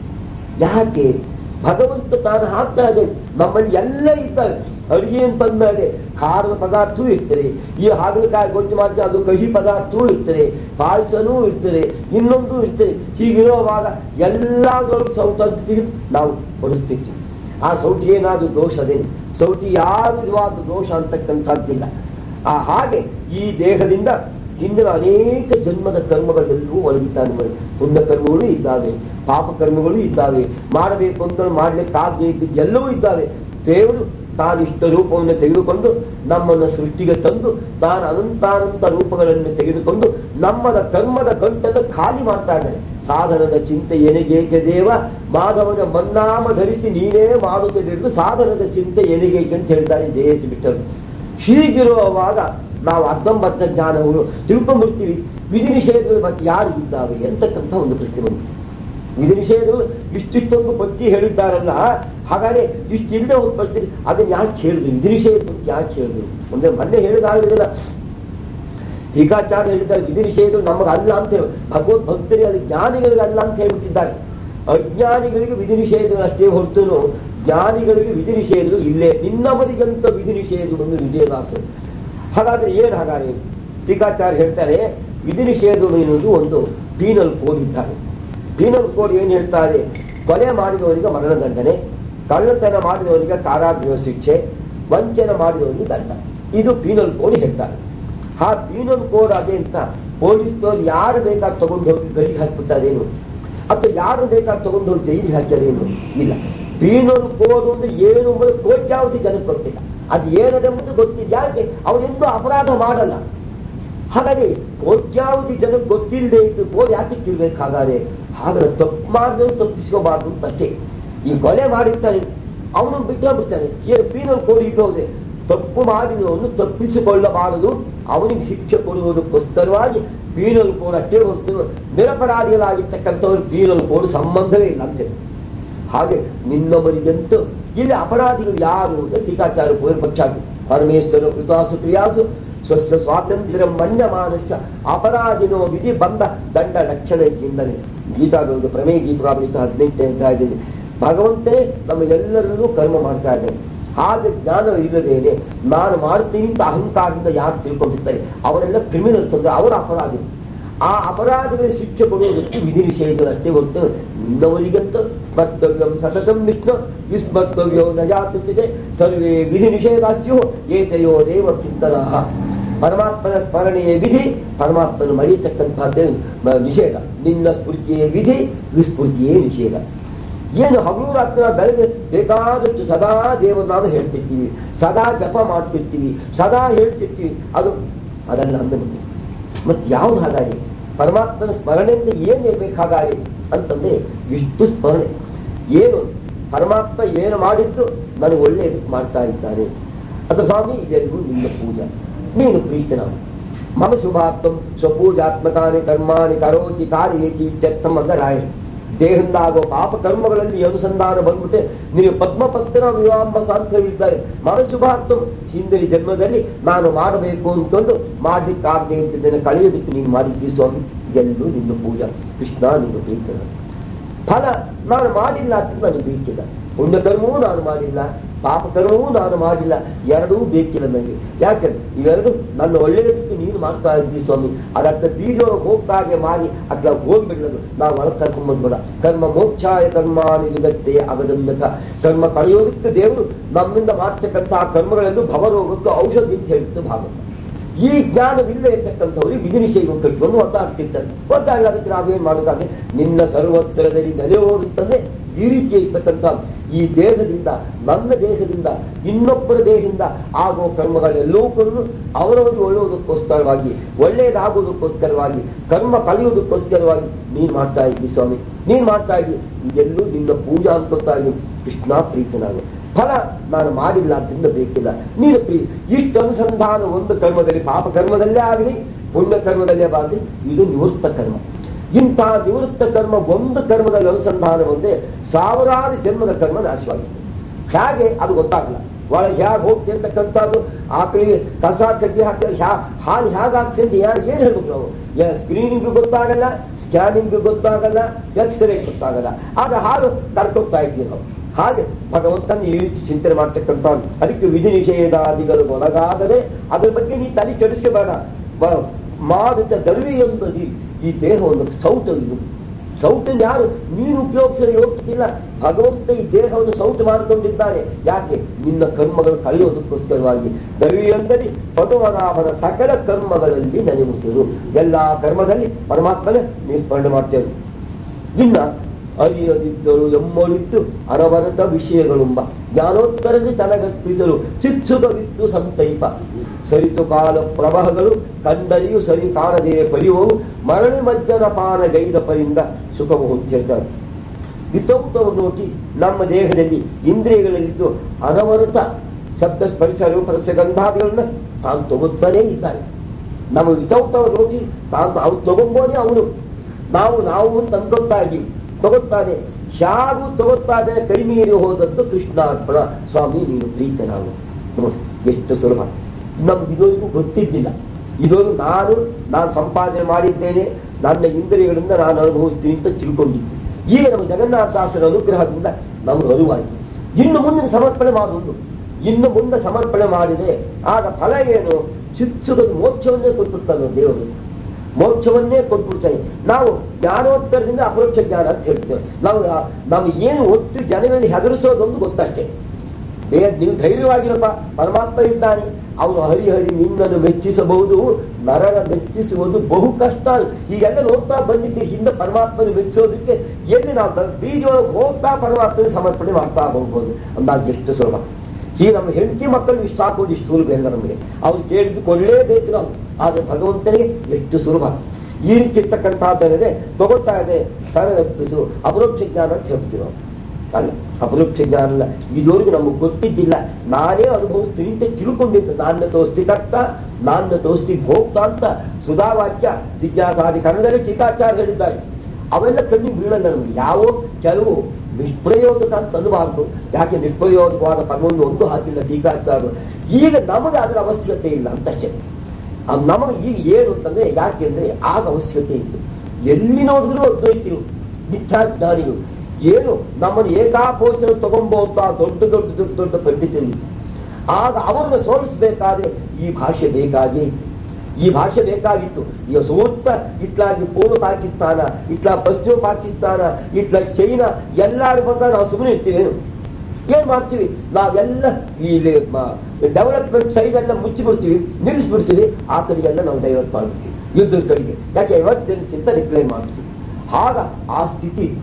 ಯಾಕೆ? ಭಗವಂತ ತಾನು ಹಾಕ್ತಾ ಇದೆ. ನಮ್ಮಲ್ಲಿ ಎಲ್ಲ ಇರ್ತವೆ. ಅಡುಗೆ ಅಂತಂದ್ರೆ ಖಾರದ ಪದಾರ್ಥವೂ ಇರ್ತದೆ, ಈ ಹಾಗಲಕಾಯಿ ಗೊಜ್ಜು ಮಾಡಿದ್ರೆ ಅದು ಕಹಿ ಪದಾರ್ಥವೂ ಇರ್ತದೆ, ಪಾಯಸನೂ ಇರ್ತದೆ, ಇನ್ನೊಂದು ಇರ್ತದೆ. ಹೀಗಿರುವಾಗ ಎಲ್ಲದರೊಳಗೆ ಸೌಟು ಅಂತ ನಾವು ಬಡಿಸ್ತಿದ್ವಿ. ಆ ಸೌಟಿಗೆ ಏನಾದ್ರು ದೋಷ ಅದೇನು? ಸೌಟಿ ಯಾವ ವಿಧವಾದ ದೋಷ ಅಂತಕ್ಕಂಥದ್ದಿಲ್ಲ. ಹಾಗೆ ಈ ದೇಹದಿಂದ ಹಿಂದಿನ ಅನೇಕ ಜನ್ಮದ ಕರ್ಮಗಳೆಲ್ಲವೂ ಒಳಗಿದ್ದಾನೆ. ಪುಣ್ಯ ಕರ್ಮಗಳು ಇದ್ದಾವೆ, ಪಾಪ ಕರ್ಮಗಳು ಇದ್ದಾವೆ, ಮಾಡಬೇಕು ಅಂತ ಮಾಡ್ಲಿಕ್ಕಾಗದೇ ಇದ್ದಿದ್ದು ಎಲ್ಲವೂ ಇದ್ದಾವೆ. ದೇವರು ತಾನಿಷ್ಟ ರೂಪವನ್ನು ತೆಗೆದುಕೊಂಡು ನಮ್ಮನ್ನು ಸೃಷ್ಟಿಗೆ ತಂದು ತಾನು ಅನಂತಾನಂತ ರೂಪಗಳನ್ನು ತೆಗೆದುಕೊಂಡು ನಮ್ಮದ ಕರ್ಮದ ಗಂಟನ್ನು ಖಾಲಿ ಮಾಡ್ತಾ ಇದ್ದಾನೆ. ಸಾಧನದ ಚಿಂತೆ ಎನಗೇಕೆ ದೇವ ಮಾಧವನ ಮನ್ನಾಮ ಧರಿಸಿ ನೀನೇ ಮಾಡುತ್ತಿದ್ದು ಸಾಧನದ ಚಿಂತೆ ಎನಗೇಕೆ ಅಂತ ಹೇಳ್ತಾರೆ ಜಯಸಿ ಬಿಟ್ಟರು. ಹೀಗಿರುವಾಗ ನಾವು ಅರ್ಧಂಬರ್ಧ ಜ್ಞಾನವನ್ನು ತಿಳ್ಕೊಂಡ್ಬಿಡ್ತೀವಿ. ವಿಧಿ ನಿಷೇಧಗಳು ಮತ್ತೆ ಯಾರಿಗಿದ್ದಾವೆ ಅಂತಕ್ಕಂಥ ಒಂದು ಪ್ರಶ್ನೆ ಬಂತು. ವಿಧಿ ನಿಷೇಧಗಳು ಇಷ್ಟಿಷ್ಟೊಂದು ಪಟ್ಟಿ ಹೇಳಿದ್ದಾರಲ್ಲ, ಹಾಗಾದ್ರೆ ಇಷ್ಟಿಲ್ಲದೆ ಒಂದು ಪರಿಸ್ಥಿತಿ ಅದನ್ನು ಯಾಕೆ ಹೇಳಿದ್ರು? ವಿಧಿ ನಿಷೇಧ ಯಾಕೆ ಹೇಳಿದ್ರು ಅಂದ್ರೆ ಮೊನ್ನೆ ಹೇಳಿದಾಗಲಿಲ್ಲ. ಟೀಕಾಚಾರ್ಯ ಹೇಳಿದ್ದಾರೆ ವಿಧಿ ನಿಷೇಧಗಳು ನಮಗೆ ಅಲ್ಲ ಅಂತ ಹೇಳಿ, ಭಗವದ್ ಭಕ್ತರಿಗೆ ಅದು ಜ್ಞಾನಿಗಳಿಗೆ ಅಲ್ಲ ಅಂತ ಹೇಳ್ಬಿಟ್ಟಿದ್ದಾರೆ. ಅಜ್ಞಾನಿಗಳಿಗೆ ವಿಧಿ ನಿಷೇಧಗಳು ಅಷ್ಟೇ ಹೊರತು ಜ್ಞಾನಿಗಳಿಗೆ ವಿಧಿ ನಿಷೇಧಗಳು ಇಲ್ಲೇ. ನಿನ್ನವರಿಗಂತ ವಿಧಿ ನಿಷೇಧವನ್ನು ವಿಜಯದಾಸ. ಹಾಗಾದ್ರೆ ಏನು? ಹಾಗಾದ್ರೆ ಟೀಕಾಚಾರ್ಯ ಹೇಳ್ತಾರೆ ವಿಧಿ ನಿಷೇಧಗಳು ಎನ್ನುವುದು ಒಂದು ಪೀನಲ್ ಕೋಡ್ ಇದ್ದಾರೆ. ಪೀನಲ್ ಕೋಡ್ ಏನು ಹೇಳ್ತಾರೆ? ಕೊಲೆ ಮಾಡಿದವರಿಗೆ ಮರಣದಂಡನೆ, ಕಳ್ಳತನ ಮಾಡಿದವರಿಗೆ ಕಾರಾಗೃಹ ಶಿಕ್ಷೆ, ವಂಚನೆ ಮಾಡಿದವನಿಗೆ ದಂಡ. ಇದು ಪೀನಲ್ ಕೋಡ್ ಹೇಳ್ತಾರೆ. ಆ ಪೀನಲ್ ಕೋಡ್ ಅದೇ ಅಂತ ಪೊಲೀಸ್ನವ್ರು ಯಾರು ಬೇಕಾದ್ರೆ ತಗೊಂಡು ಹೋಗಿ ಗಡಿಗೆ ಹಾಕ್ಬಿಟ್ಟಾರೇನು, ಅಥವಾ ಯಾರು ಬೇಕಾದ್ರೆ ತಗೊಂಡು ಹೋಗಿ ಜೈಲಿಗೆ ಹಾಕ್ಯಾರೇನು? ಇಲ್ಲ. ಪೀನಲ್ ಕೋಡ್ ಅಂದ್ರೆ ಏನು ಎಂಬುದು ಕೋಟ್ಯಾವಧಿ ಜನಕ್ಕೆ ಗೊತ್ತಿಲ್ಲ. ಅದು ಏನದೆಂಬುದು ಗೊತ್ತಿಲ್ಲ. ಯಾಕೆ? ಅವನೆಂದೂ ಅಪರಾಧ ಮಾಡಲ್ಲ. ಹಾಗಾಗಿ ಕೋಟ್ಯಾವಧಿ ಜನಕ್ಕೆ ಗೊತ್ತಿಲ್ಲದೆ ಇದ್ದು ಕೋಡ್ ಯಾತಕ್ಕಿರ್ಬೇಕು? ಹಾಗಾದ್ರೆ ತಪ್ಪು ಮಾಡಿದ್ರು ತಪ್ಪಿಸ್ಕೋಬಾರ್ದು ಅಂತಷ್ಟೇ. ಈ ಕೊಲೆ ಮಾಡಿರ್ತಾನೆ, ಅವನು ಬಿಟ್ಟೋಗ್ಬಿಡ್ತಾನೆ. ಏನು ಪೀನಲ್ ಕೋಡ್ ಇರೋದೆ? ತಪ್ಪು ಮಾಡಿದವನು ತಪ್ಪಿಸಿಕೊಳ್ಳಬಾರದು, ಅವನಿಗೆ ಶಿಕ್ಷೆ ಕೊಡುವುದಕ್ಕೋಸ್ಕರವಾಗಿ ಪೀನಲ್ ಕೋಡ್ ಅಷ್ಟೇ ಹೊರತು ನಿರಪರಾಧಿಗಳಾಗಿರ್ತಕ್ಕಂಥವ್ರು ಪೀನಲ್ ಕೋಡ್ ಸಂಬಂಧವೇ ಇಲ್ಲ ಅಂತೆ. ಹಾಗೆ ನಿನ್ನವರಿಗಂತೂ ಇಲ್ಲಿ ಅಪರಾಧಿಗಳು ಯಾರು ಅಂತ ಟೀಕಾಚಾರ ಪೂರ್ವಪಕ್ಷ. ಪರಮೇಶ್ವರ ಕೃತಾಸು ಕ್ರಿಯಾಸು ಸ್ವಸ್ಥ ಸ್ವಾತಂತ್ರ್ಯ ಮನ್ಯಮಾನಶ್ಚ ಅಪರಾಧಿನೋ ವಿಧಿ ಬಂದ ದಂಡ ಲಕ್ಷಣದಿಂದಲೇ. ಗೀತಾದೊಂದು ಪ್ರಮೇಯ ಗೀತಾಮೃತ 18 ಅಂತ ಇದ್ದೀನಿ. ಭಗವಂತನೇ ನಮ್ಮ ಎಲ್ಲರಲ್ಲೂ ಕರ್ಮ ಮಾಡ್ತಾ ಇದ್ದಾನೆ. ಹಾಗೆ ಜ್ಞಾನ ಇಲ್ಲದೇನೆ ನಾನು ಮಾಡ್ತೀನಿ ಅಂತ ಅಹಂಕಾರದಿಂದ ಯಾರು ತಿಳ್ಕೊಂಡಿರ್ತಾರೆ ಅವರೆಲ್ಲ ಕ್ರಿಮಿನಲ್ಸ್ ಅಂದ್ರೆ ಅವರ ಅಪರಾಧಿ. ಆ ಅಪರಾಧಗಳ ಶಿಕ್ಷೆ ಕೊಡುವುದಕ್ಕೆ ವಿಧಿ ನಿಷೇಧಗಳಷ್ಟೇ ಹೊರತು ನಿನ್ನವರಿಗಂತ ಸ್ಮರ್ತವ್ಯಂ ಸತತಂ ವಿಷ್ಣು ವಿಸ್ಮರ್ತವ್ಯೋ ನಜಾತುಚಿದೆ ಸರ್ವೇ ವಿಧಿ ನಿಷೇಧಾಸ್ಯೋ ಏತಯೋ ದೇವ ಚಿಂತನಃ. ಪರಮಾತ್ಮನ ಸ್ಮರಣೆಯೇ ವಿಧಿ, ಪರಮಾತ್ಮನ ಮರೆಯತಕ್ಕಂಥದ್ದೇ ನಿಷೇಧ. ನಿನ್ನ ಸ್ಫೂರ್ತಿಯೇ ವಿಧಿ, ವಿಸ್ಫೂರ್ತಿಯೇ ನಿಷೇಧ. ಏನು ಹಗಲು ರಾತ್ರಿ ಬೆಳಗ್ಗೆ ಬೇಕಾದಷ್ಟು ಸದಾ ದೇವರು ನಾನು ಹೇಳ್ತಿರ್ತೀವಿ, ಸದಾ ಜಪ ಮಾಡ್ತಿರ್ತೀವಿ, ಸದಾ ಹೇಳ್ತಿರ್ತೀವಿ, ಅದೆಲ್ಲ ಅಂದ್ರೆ ಮತ್ತೆ ಯಾವ್ದು ಹಾಗಾರಿ? ಪರಮಾತ್ಮನ ಸ್ಮರಣೆಯಿಂದ ಏನ್ ಇರ್ಬೇಕು ಹಾಗಾರಿ ಅಂತಂದ್ರೆ ಇಷ್ಟು ಸ್ಮರಣೆ. ಏನು ಪರಮಾತ್ಮ ಏನು ಮಾಡಿದ್ದು ನನಗೆ ಒಳ್ಳೆಯದಕ್ಕೆ ಮಾಡ್ತಾ ಇದ್ದಾನೆ. ಅದು ಸ್ವಾಮಿ ಇದೆಲ್ಲೂ ನಿನ್ನ ಪೂಜಾ, ನೀನು ಪ್ರೀಸ್ತನ. ಮಮ ಶುಭಾತ್ಮ ಸ್ವಪೂಜಾತ್ಮಕಾನಿ ಕರ್ಮಾಣಿ ಕರೋಚಿ ಕಾರ್ಯೇತಿ ಇತ್ಯರ್ಥಂ ಅಂದ ರಾಯರು. ದೇಹದಿಂದ ಆಗೋ ಪಾಪ ಕರ್ಮಗಳಲ್ಲಿ ಅನುಸಂಧಾನ ಬಂದ್ಬಿಟ್ಟೆ ನಿನಗೆ ಪದ್ಮಪತ್ರ ವಿವಾಂಬ ಸಾಧ್ಯವಿದ್ದಾರೆ. ಮನಶುಭಾರ್ಥ ಹಿಂದಿನ ಜನ್ಮದಲ್ಲಿ ನಾನು ಮಾಡಬೇಕು ಅಂದ್ಕೊಂಡು ಮಾಡ್ಲಿಕ್ಕಾಗದೆ ಇದ್ದದನ್ನು ಕಳೆಯೋದಕ್ಕೆ ನೀನು ಮಾಡಿದ್ದೀವಿ ಸ್ವಾಮಿ, ಎಲ್ಲೂ ನಿನ್ನ ಪೂಜಾ. ಕೃಷ್ಣ ನೀನು ಪ್ರೀತನ. ಫಲ ನಾನು ಮಾಡಿಲ್ಲ ಅಂತ ನನಗೆ ಬೇಕಿಲ್ಲ. ಪುಣ್ಯಕರ್ಮವೂ ನಾನು ಮಾಡಿಲ್ಲ, ಪಾಪ ಕರ್ಮವೂ ನಾನು ಮಾಡಿಲ್ಲ, ಎರಡೂ ಬೇಕಿಲ್ಲ ನನಗೆ. ಯಾಕಂದ್ರೆ ಇವೆರಡು ನನ್ನ ಒಳ್ಳೆಯದಕ್ಕೆ ನೀನು ಮಾಡ್ತಾ ಇದ್ದೀವಿ ಸ್ವಾಮಿ. ಅದಕ್ಕ ಬೀಜ ಹೋಗ್ತಾಗೆ ಮಾರಿ ಅದ್ಲ ಹೋಗ್ಬಿಡೋದು, ನಾವು ಒಳಗೆ ಕರ್ಕೊಂಡ್ಬಂದ್ಬೇಡ. ಕರ್ಮ ಮೋಕ್ಷಾಯ ಕರ್ಮಾಣಿ ವಿಗತ್ತೆ ಅಗದಮ್ಯತ. ಕರ್ಮ ಕಳೆಯೋದಕ್ಕೆ ದೇವರು ನಮ್ಮಿಂದ ಮಾಡ್ತಕ್ಕಂತಹ ಕರ್ಮಗಳನ್ನು ಭವರೋಗಕ್ಕೆ ಔಷಧಿ ಅಂತ ಹೇಳ್ತು ಭಾಗವತ. ಈ ಜ್ಞಾನವಿಲ್ಲದೆ ಇರ್ತಕ್ಕಂಥವ್ರಿಗೆ ವಿಧಿ ನಿಷೇಧ ಕಟ್ಕೊಂಡು ಒದ್ದಾಡ್ತಿರ್ತಾರೆ. ಒದ್ದಾಡೋದಕ್ಕೆ ನಾವೇನ್ ಮಾಡೋದಾದ್ರೆ ನಿನ್ನ ಸರ್ವತ್ರದಲ್ಲಿ ನೆಲೆಯೋದಂತಂದ್ರೆ ಈ ರೀತಿ ಇರ್ತಕ್ಕಂಥ ಈ ದೇಹದಿಂದ, ನನ್ನ ದೇಹದಿಂದ, ಇನ್ನೊಬ್ಬರ ದೇಹದಿಂದ ಆಗೋ ಕರ್ಮಗಳೆಲ್ಲವೂ ಕೂಡ ಅವರವರು ಒಳ್ಳೆಯೋದಕ್ಕೋಸ್ಕರವಾಗಿ, ಒಳ್ಳೆಯದಾಗೋದಕ್ಕೋಸ್ಕರವಾಗಿ, ಕರ್ಮ ಕಳೆಯೋದಕ್ಕೋಸ್ಕರವಾಗಿ ನೀನ್ ಮಾಡ್ತಾ ಇದ್ದಿ ಸ್ವಾಮಿ, ನೀನ್ ಮಾಡ್ತಾ ಇದ್ದಿ. ಇದೆಲ್ಲೂ ನಿನ್ನ ಪೂಜಾ ಅನ್ಕೊತಾ ಇದ್ದೀನಿ. ಕೃಷ್ಣ ಪ್ರೀತನಾಗ. ಫಲ ನಾನು ಮಾಡಿಲ್ಲ ಅಂತಂದ ಬೇಕಿಲ್ಲ, ನೀನು ಇಷ್ಟು ಅನುಸಂಧಾನ ಒಂದು ಕರ್ಮದಲ್ಲಿ, ಪಾಪ ಕರ್ಮದಲ್ಲೇ ಆಗಲಿ ಪುಣ್ಯ ಕರ್ಮದಲ್ಲೇ ಆಗಲಿ, ಇದು ನಿವೃತ್ತ ಕರ್ಮ. ಇಂತಹ ನಿವೃತ್ತ ಕರ್ಮ ಒಂದು ಕರ್ಮದಲ್ಲಿ ಅನುಸಂಧಾನ ಒಂದೇ ಸಾವಿರಾರು ಜನ್ಮದ ಕರ್ಮ ನಾಶವಾಗಿದೆ. ಹೇಗೆ ಅದು ಗೊತ್ತಾಗಲ್ಲ. ಒಳಗೆ ಹೇಗೆ ಹೋಗ್ತಿ ಅಂತಕ್ಕಂಥದ್ದು ಆಕಳಿಗೆ ಕಸ ಕಡ್ಡಿ ಹಾಕಿ ಹಾಲು ಹೇಗಾಗ್ತಿ ಅಂತ ಏನ್ ಹೇಳ್ಬೇಕು ನಾವು? ಸ್ಕ್ರೀನಿಂಗ್ ಗೊತ್ತಾಗಲ್ಲ, ಸ್ಕ್ಯಾನಿಂಗ್ ಗೊತ್ತಾಗಲ್ಲ, ಎಕ್ಸ್ರೇ ಗೊತ್ತಾಗಲ್ಲ. ಆಗ ಹಾಲು ಕರ್ಕೋಗ್ತಾ ಇದ್ದೀವಿ ನಾವು. ಹಾಗೆ ಭಗವಂತನ ಈ ರೀತಿ ಚಿಂತನೆ ಮಾಡ್ತಕ್ಕಂಥ. ಅದಕ್ಕೆ ವಿಧಿ ನಿಷೇಧಾದಿಗಳು ಒಳಗಾದರೆ ಅದ್ರ ಬಗ್ಗೆ ನೀ ತಲೆ ಕೆಡಿಸ್ಕೋಬೇಡ. ಮಾಡಿದ ದರ್ವಿ ಎಂಬುದು ಈ ದೇಹ ಒಂದು ಸೌಟು. ಇದು ಸೌಟನ್ನು ಯಾರು ನೀನು ಉಪಯೋಗಿಸಲು ಯೋಗ್ಯತಿಲ್ಲ. ಭಗವಂತ ಈ ದೇಹವನ್ನು ಸೌಟು ಮಾಡಿಕೊಂಡಿದ್ದಾನೆ. ಯಾಕೆ? ನಿನ್ನ ಕರ್ಮಗಳು ಕಳೆಯೋದಕ್ಕೋಸ್ಕರವಾಗಿ. ದರ್ವಿ ಎಂದರೆ ಪದುಮನಾಭನ ಸಕಲ ಕರ್ಮಗಳಲ್ಲಿ ನೆನೆಯುವುದು. ಎಲ್ಲಾ ಕರ್ಮದಲ್ಲಿ ಪರಮಾತ್ಮನೇ ನೀ ಸ್ಮರಣೆ ಮಾಡ್ತೇವೆ. ಇನ್ನ ಅರಿಯದಿದ್ದರು ಎಮ್ಮೊಳಿದ್ದು ಅನವರತ ವಿಷಯಗಳುಂಬ ಜ್ಞಾನೋತ್ತರಕ್ಕೆ ತನಗಟ್ಟಿಸಲು ಚಿತ್ಸುಖವಿತ್ತು ಸಂತೈಪ. ಸರಿತು ಕಾಲ ಪ್ರವಾಹಗಳು ಕಂಡರಿಯು ಸರಿ ಕಾಣದೇ ಪರಿವವು ಮರಳಿ ಮಜ್ಜನ ಪಾನ ಗೈದ ಪರಿಂದ ಸುಖವು ಅಂತ ಹೇಳ್ತಾರೆ. ವಿತೌಟ್ ನೋಡಿ ನಮ್ಮ ದೇಹದಲ್ಲಿ ಇಂದ್ರಿಯಗಳಲ್ಲಿದ್ದು ಅನವರತ ಶಬ್ದ ಸ್ಪರ್ಶ ರೂಪರಸ್ಯ ಗಂಧಾದಿಗಳನ್ನ ತಾನು ತಗೋತಾನೇ ಇದ್ದಾನೆ. ನಮ್ಮ ವಿತೌಟ್ ನೋಡಿ ತಾನು ಅವ್ರು ತಗೊಂಬೋದೇ ಅವನು. ನಾವು ಅಂತ ಅನ್ಕೊತಾ ಇದ್ದೀವಿ, ತಗೋತಾನೆ. ಹೇಗೂ ತಗೋತಾ ಇದ್ದಾನೆ. ಕಡಿಮೀರಿ ಹೋದದ್ದು ಕೃಷ್ಣಾರ್ಪಣ. ಸ್ವಾಮಿ ನೀನು ಪ್ರೀತನಾಗು. ನೋಡಿ ಎಷ್ಟು ಸುಲಭ. ನಮ್ಗೆ ಇದೊಂದು ಗೊತ್ತಿದ್ದಿಲ್ಲ. ಇದೊಂದು ನಾನು ಸಂಪಾದನೆ ಮಾಡಿದ್ದೇನೆ, ನನ್ನ ಇಂದ್ರಿಯಗಳಿಂದ ನಾನು ಅನುಭವಿಸ್ತೀನಿ ಅಂತ ತಿಳ್ಕೊಂಡಿದ್ದೆ. ಈಗ ನಮ್ಮ ಜಗನ್ನಾಥದಾಸರ ಅನುಗ್ರಹದಿಂದ ನಮ್ಗೆ ಅರಿವಾಯಿತು. ಇನ್ನು ಮುಂದಿನ ಸಮರ್ಪಣೆ ಮಾಡೋದು. ಇನ್ನು ಮುಂದೆ ಸಮರ್ಪಣೆ ಮಾಡಿದೆ ಆಗ ಫಲ ಏನು? ಚಿತ್ಸುಗದ ಮೋಕ್ಷವನ್ನೇ ಕೊಟ್ಬಿಡ್ತಾನೆ ದೇವರು. ಮೋಕ್ಷವನ್ನೇ ಕೊಟ್ಬಿಡ್ತಾನೆ. ನಾವು ಜ್ಞಾನೋತ್ತರದಿಂದ ಅಪರೋಕ್ಷ ಜ್ಞಾನ ಅಂತ ಹೇಳ್ತೇವೆ. ನಾವು ಏನು ಒಟ್ಟು ಜನಗಳಲ್ಲಿ ಹೆದರಿಸೋದೊಂದು ಗೊತ್ತಷ್ಟೇ. ನೀವು ಧೈರ್ಯವಾಗಿರಪ್ಪ, ಪರಮಾತ್ಮ ಇದ್ದಾನೆ, ಅವನು ಹರಿಹರಿ ನಿನ್ನನ್ನು ಮೆಚ್ಚಿಸಬಹುದು, ನರನ ಮೆಚ್ಚಿಸುವುದು ಬಹು ಕಷ್ಟ. ಹೀಗೆಲ್ಲ ನೋಡ್ತಾ ಬಂದಿದ್ದೆ ಹಿಂದೆ ಪರಮಾತ್ಮನ ಮೆಚ್ಚಿಸೋದಕ್ಕೆ ಎಲ್ಲಿ ನಾವು ಬೀಜೊಳಗೆ ಹೋಗ್ತಾ ಪರಮಾತ್ಮನ ಸಮರ್ಪಣೆ ಮಾಡ್ತಾ ಹೋಗ್ಬೋದು ಅಂದಾಗ ಎಷ್ಟು ಸುಲಭ. ಹೀಗೆ ನಮ್ಮ ಹೆಂಡತಿ ಮಕ್ಕಳು ಇಷ್ಟ ಹಾಕೋದು ಇಷ್ಟು ಸುಲಭ ಇಲ್ಲ ನಮಗೆ, ಅವ್ರು ಕೇಳಿದ್ದು ಕೊಡಲೇಬೇಕು ನಾವು. ಆದ್ರೆ ಭಗವಂತನಿಗೆ ಎಷ್ಟು ಸುಲಭ. ಈ ರೀತಿ ಇರ್ತಕ್ಕಂಥದ್ದೇನಿದೆ ತಗೋತಾ ಇದೆ ತನಗಪ್ಪಿಸು ಅಪರೋಕ್ಷ ಜ್ಞಾನ ಅಂತ ಹೇಳ್ತೀವಿ ನಾವು. ಅಲ್ಲ, ಅಪರೋಕ್ಷ ಜ್ಞಾನ ಅಲ್ಲ, ಇದುವರೆಗೂ ನಮಗೆ ಗೊತ್ತಿದ್ದಿಲ್ಲ, ನಾನೇ ಅನುಭವಿಸ್ತೀನಿ ಅಂತ ತಿಳ್ಕೊಂಡಿದ್ದ. ನಾಣ್ಯ ತೋಸ್ತಿ ಕರ್ತ, ನಾಣ್ಯ ತೋಸ್ತಿ ಭೋಕ್ತ ಅಂತ ಸುಧಾವಾಕ್ಯ ಜಿಜ್ಞಾಸಾದಿ ಕನ್ನಡದಲ್ಲಿ ಟೀಕಾಚಾರ್ಯ ಹೇಳಿದ್ದಾರೆ. ಅವೆಲ್ಲ ಕಣ್ಣಿ ಬೀಳಲ್ಲ ನಮ್ಗೆ. ಯಾವ ಕೆಲವು ನಿಷ್ಪ್ರಯೋಜಕ ಅಂತ ಅನ್ನಬಾರ್ದು. ಯಾಕೆ ನಿಷ್ಪ್ರಯೋಜಕವಾದ ಪದವನ್ನು ಒಂದು ಹಾಕಿಲ್ಲ ಟೀಕಾಚಾರ್ಯರು. ಈಗ ನಮಗೆ ಅದರ ಅವಶ್ಯಕತೆ ಇಲ್ಲ ಅಂತಷ್ಟೇ. ನಮಗೆ ಈಗ ಏನು ಅಂತಂದ್ರೆ, ಯಾಕೆಂದ್ರೆ ಆಗ ಅವಶ್ಯಕತೆ ಇತ್ತು. ಎಲ್ಲಿ ನೋಡಿದ್ರು ಅದ್ವೈತಿಗಳು, ಮಿಥ್ಯಾಜ್ಞಾನಿಗಳು, ಏನು ನಮ್ಮನ್ನು ಏಕಾಪೋಷಣ ತಗೊಂಬೋಂತ ದೊಡ್ಡ ದೊಡ್ಡ ದೊಡ್ಡ ದೊಡ್ಡ ಪಂಡಿತರು. ಆಗ ಅವರನ್ನು ಸೋಲಿಸಬೇಕಾದ್ರೆ ಈ ಭಾಷೆ ಬೇಕಾಗಿ, ಈ ಭಾಷೆ ಬೇಕಾಗಿತ್ತು. ಈಗ ಸೂಕ್ತ ಇತ್ಲಾಗಿ ಪೂರ್ವ ಪಾಕಿಸ್ತಾನ, ಇತ್ಲಾ ಪಶ್ಚಿಮ ಪಾಕಿಸ್ತಾನ, ಇತ್ಲಾ ಚೈನಾ ಎಲ್ಲರೂ ಬಂದಾಗ ನಾವು ಸುಮ್ಮನೆ ಇರ್ತೀವೇನು? ಏನ್ ಮಾಡ್ತೀವಿ ನಾವೆಲ್ಲ? ಇಲ್ಲಿ ಡೆವಲಪ್ಮೆಂಟ್ ಸೈಡ್ ಎಲ್ಲ ಮುಚ್ಚಿಬಿಡ್ತೀವಿ, ನಿಲ್ಲಿಸ್ಬಿಡ್ತೀವಿ. ಆ ಕಡೆಗೆಲ್ಲ ನಾವು ಡೈವರ್ಟ್ ಮಾಡ್ಬಿಡ್ತೀವಿ ಯುದ್ಧದ ಕಡೆಗೆ. ಯಾಕೆ ಎಮರ್ಜೆನ್ಸಿ ಅಂತ ರಿಪ್ಲೈ ಮಾಡ್ತೀವಿ. ಆಗ ಆ ಸ್ಥಿತಿ ಇತ್ತು.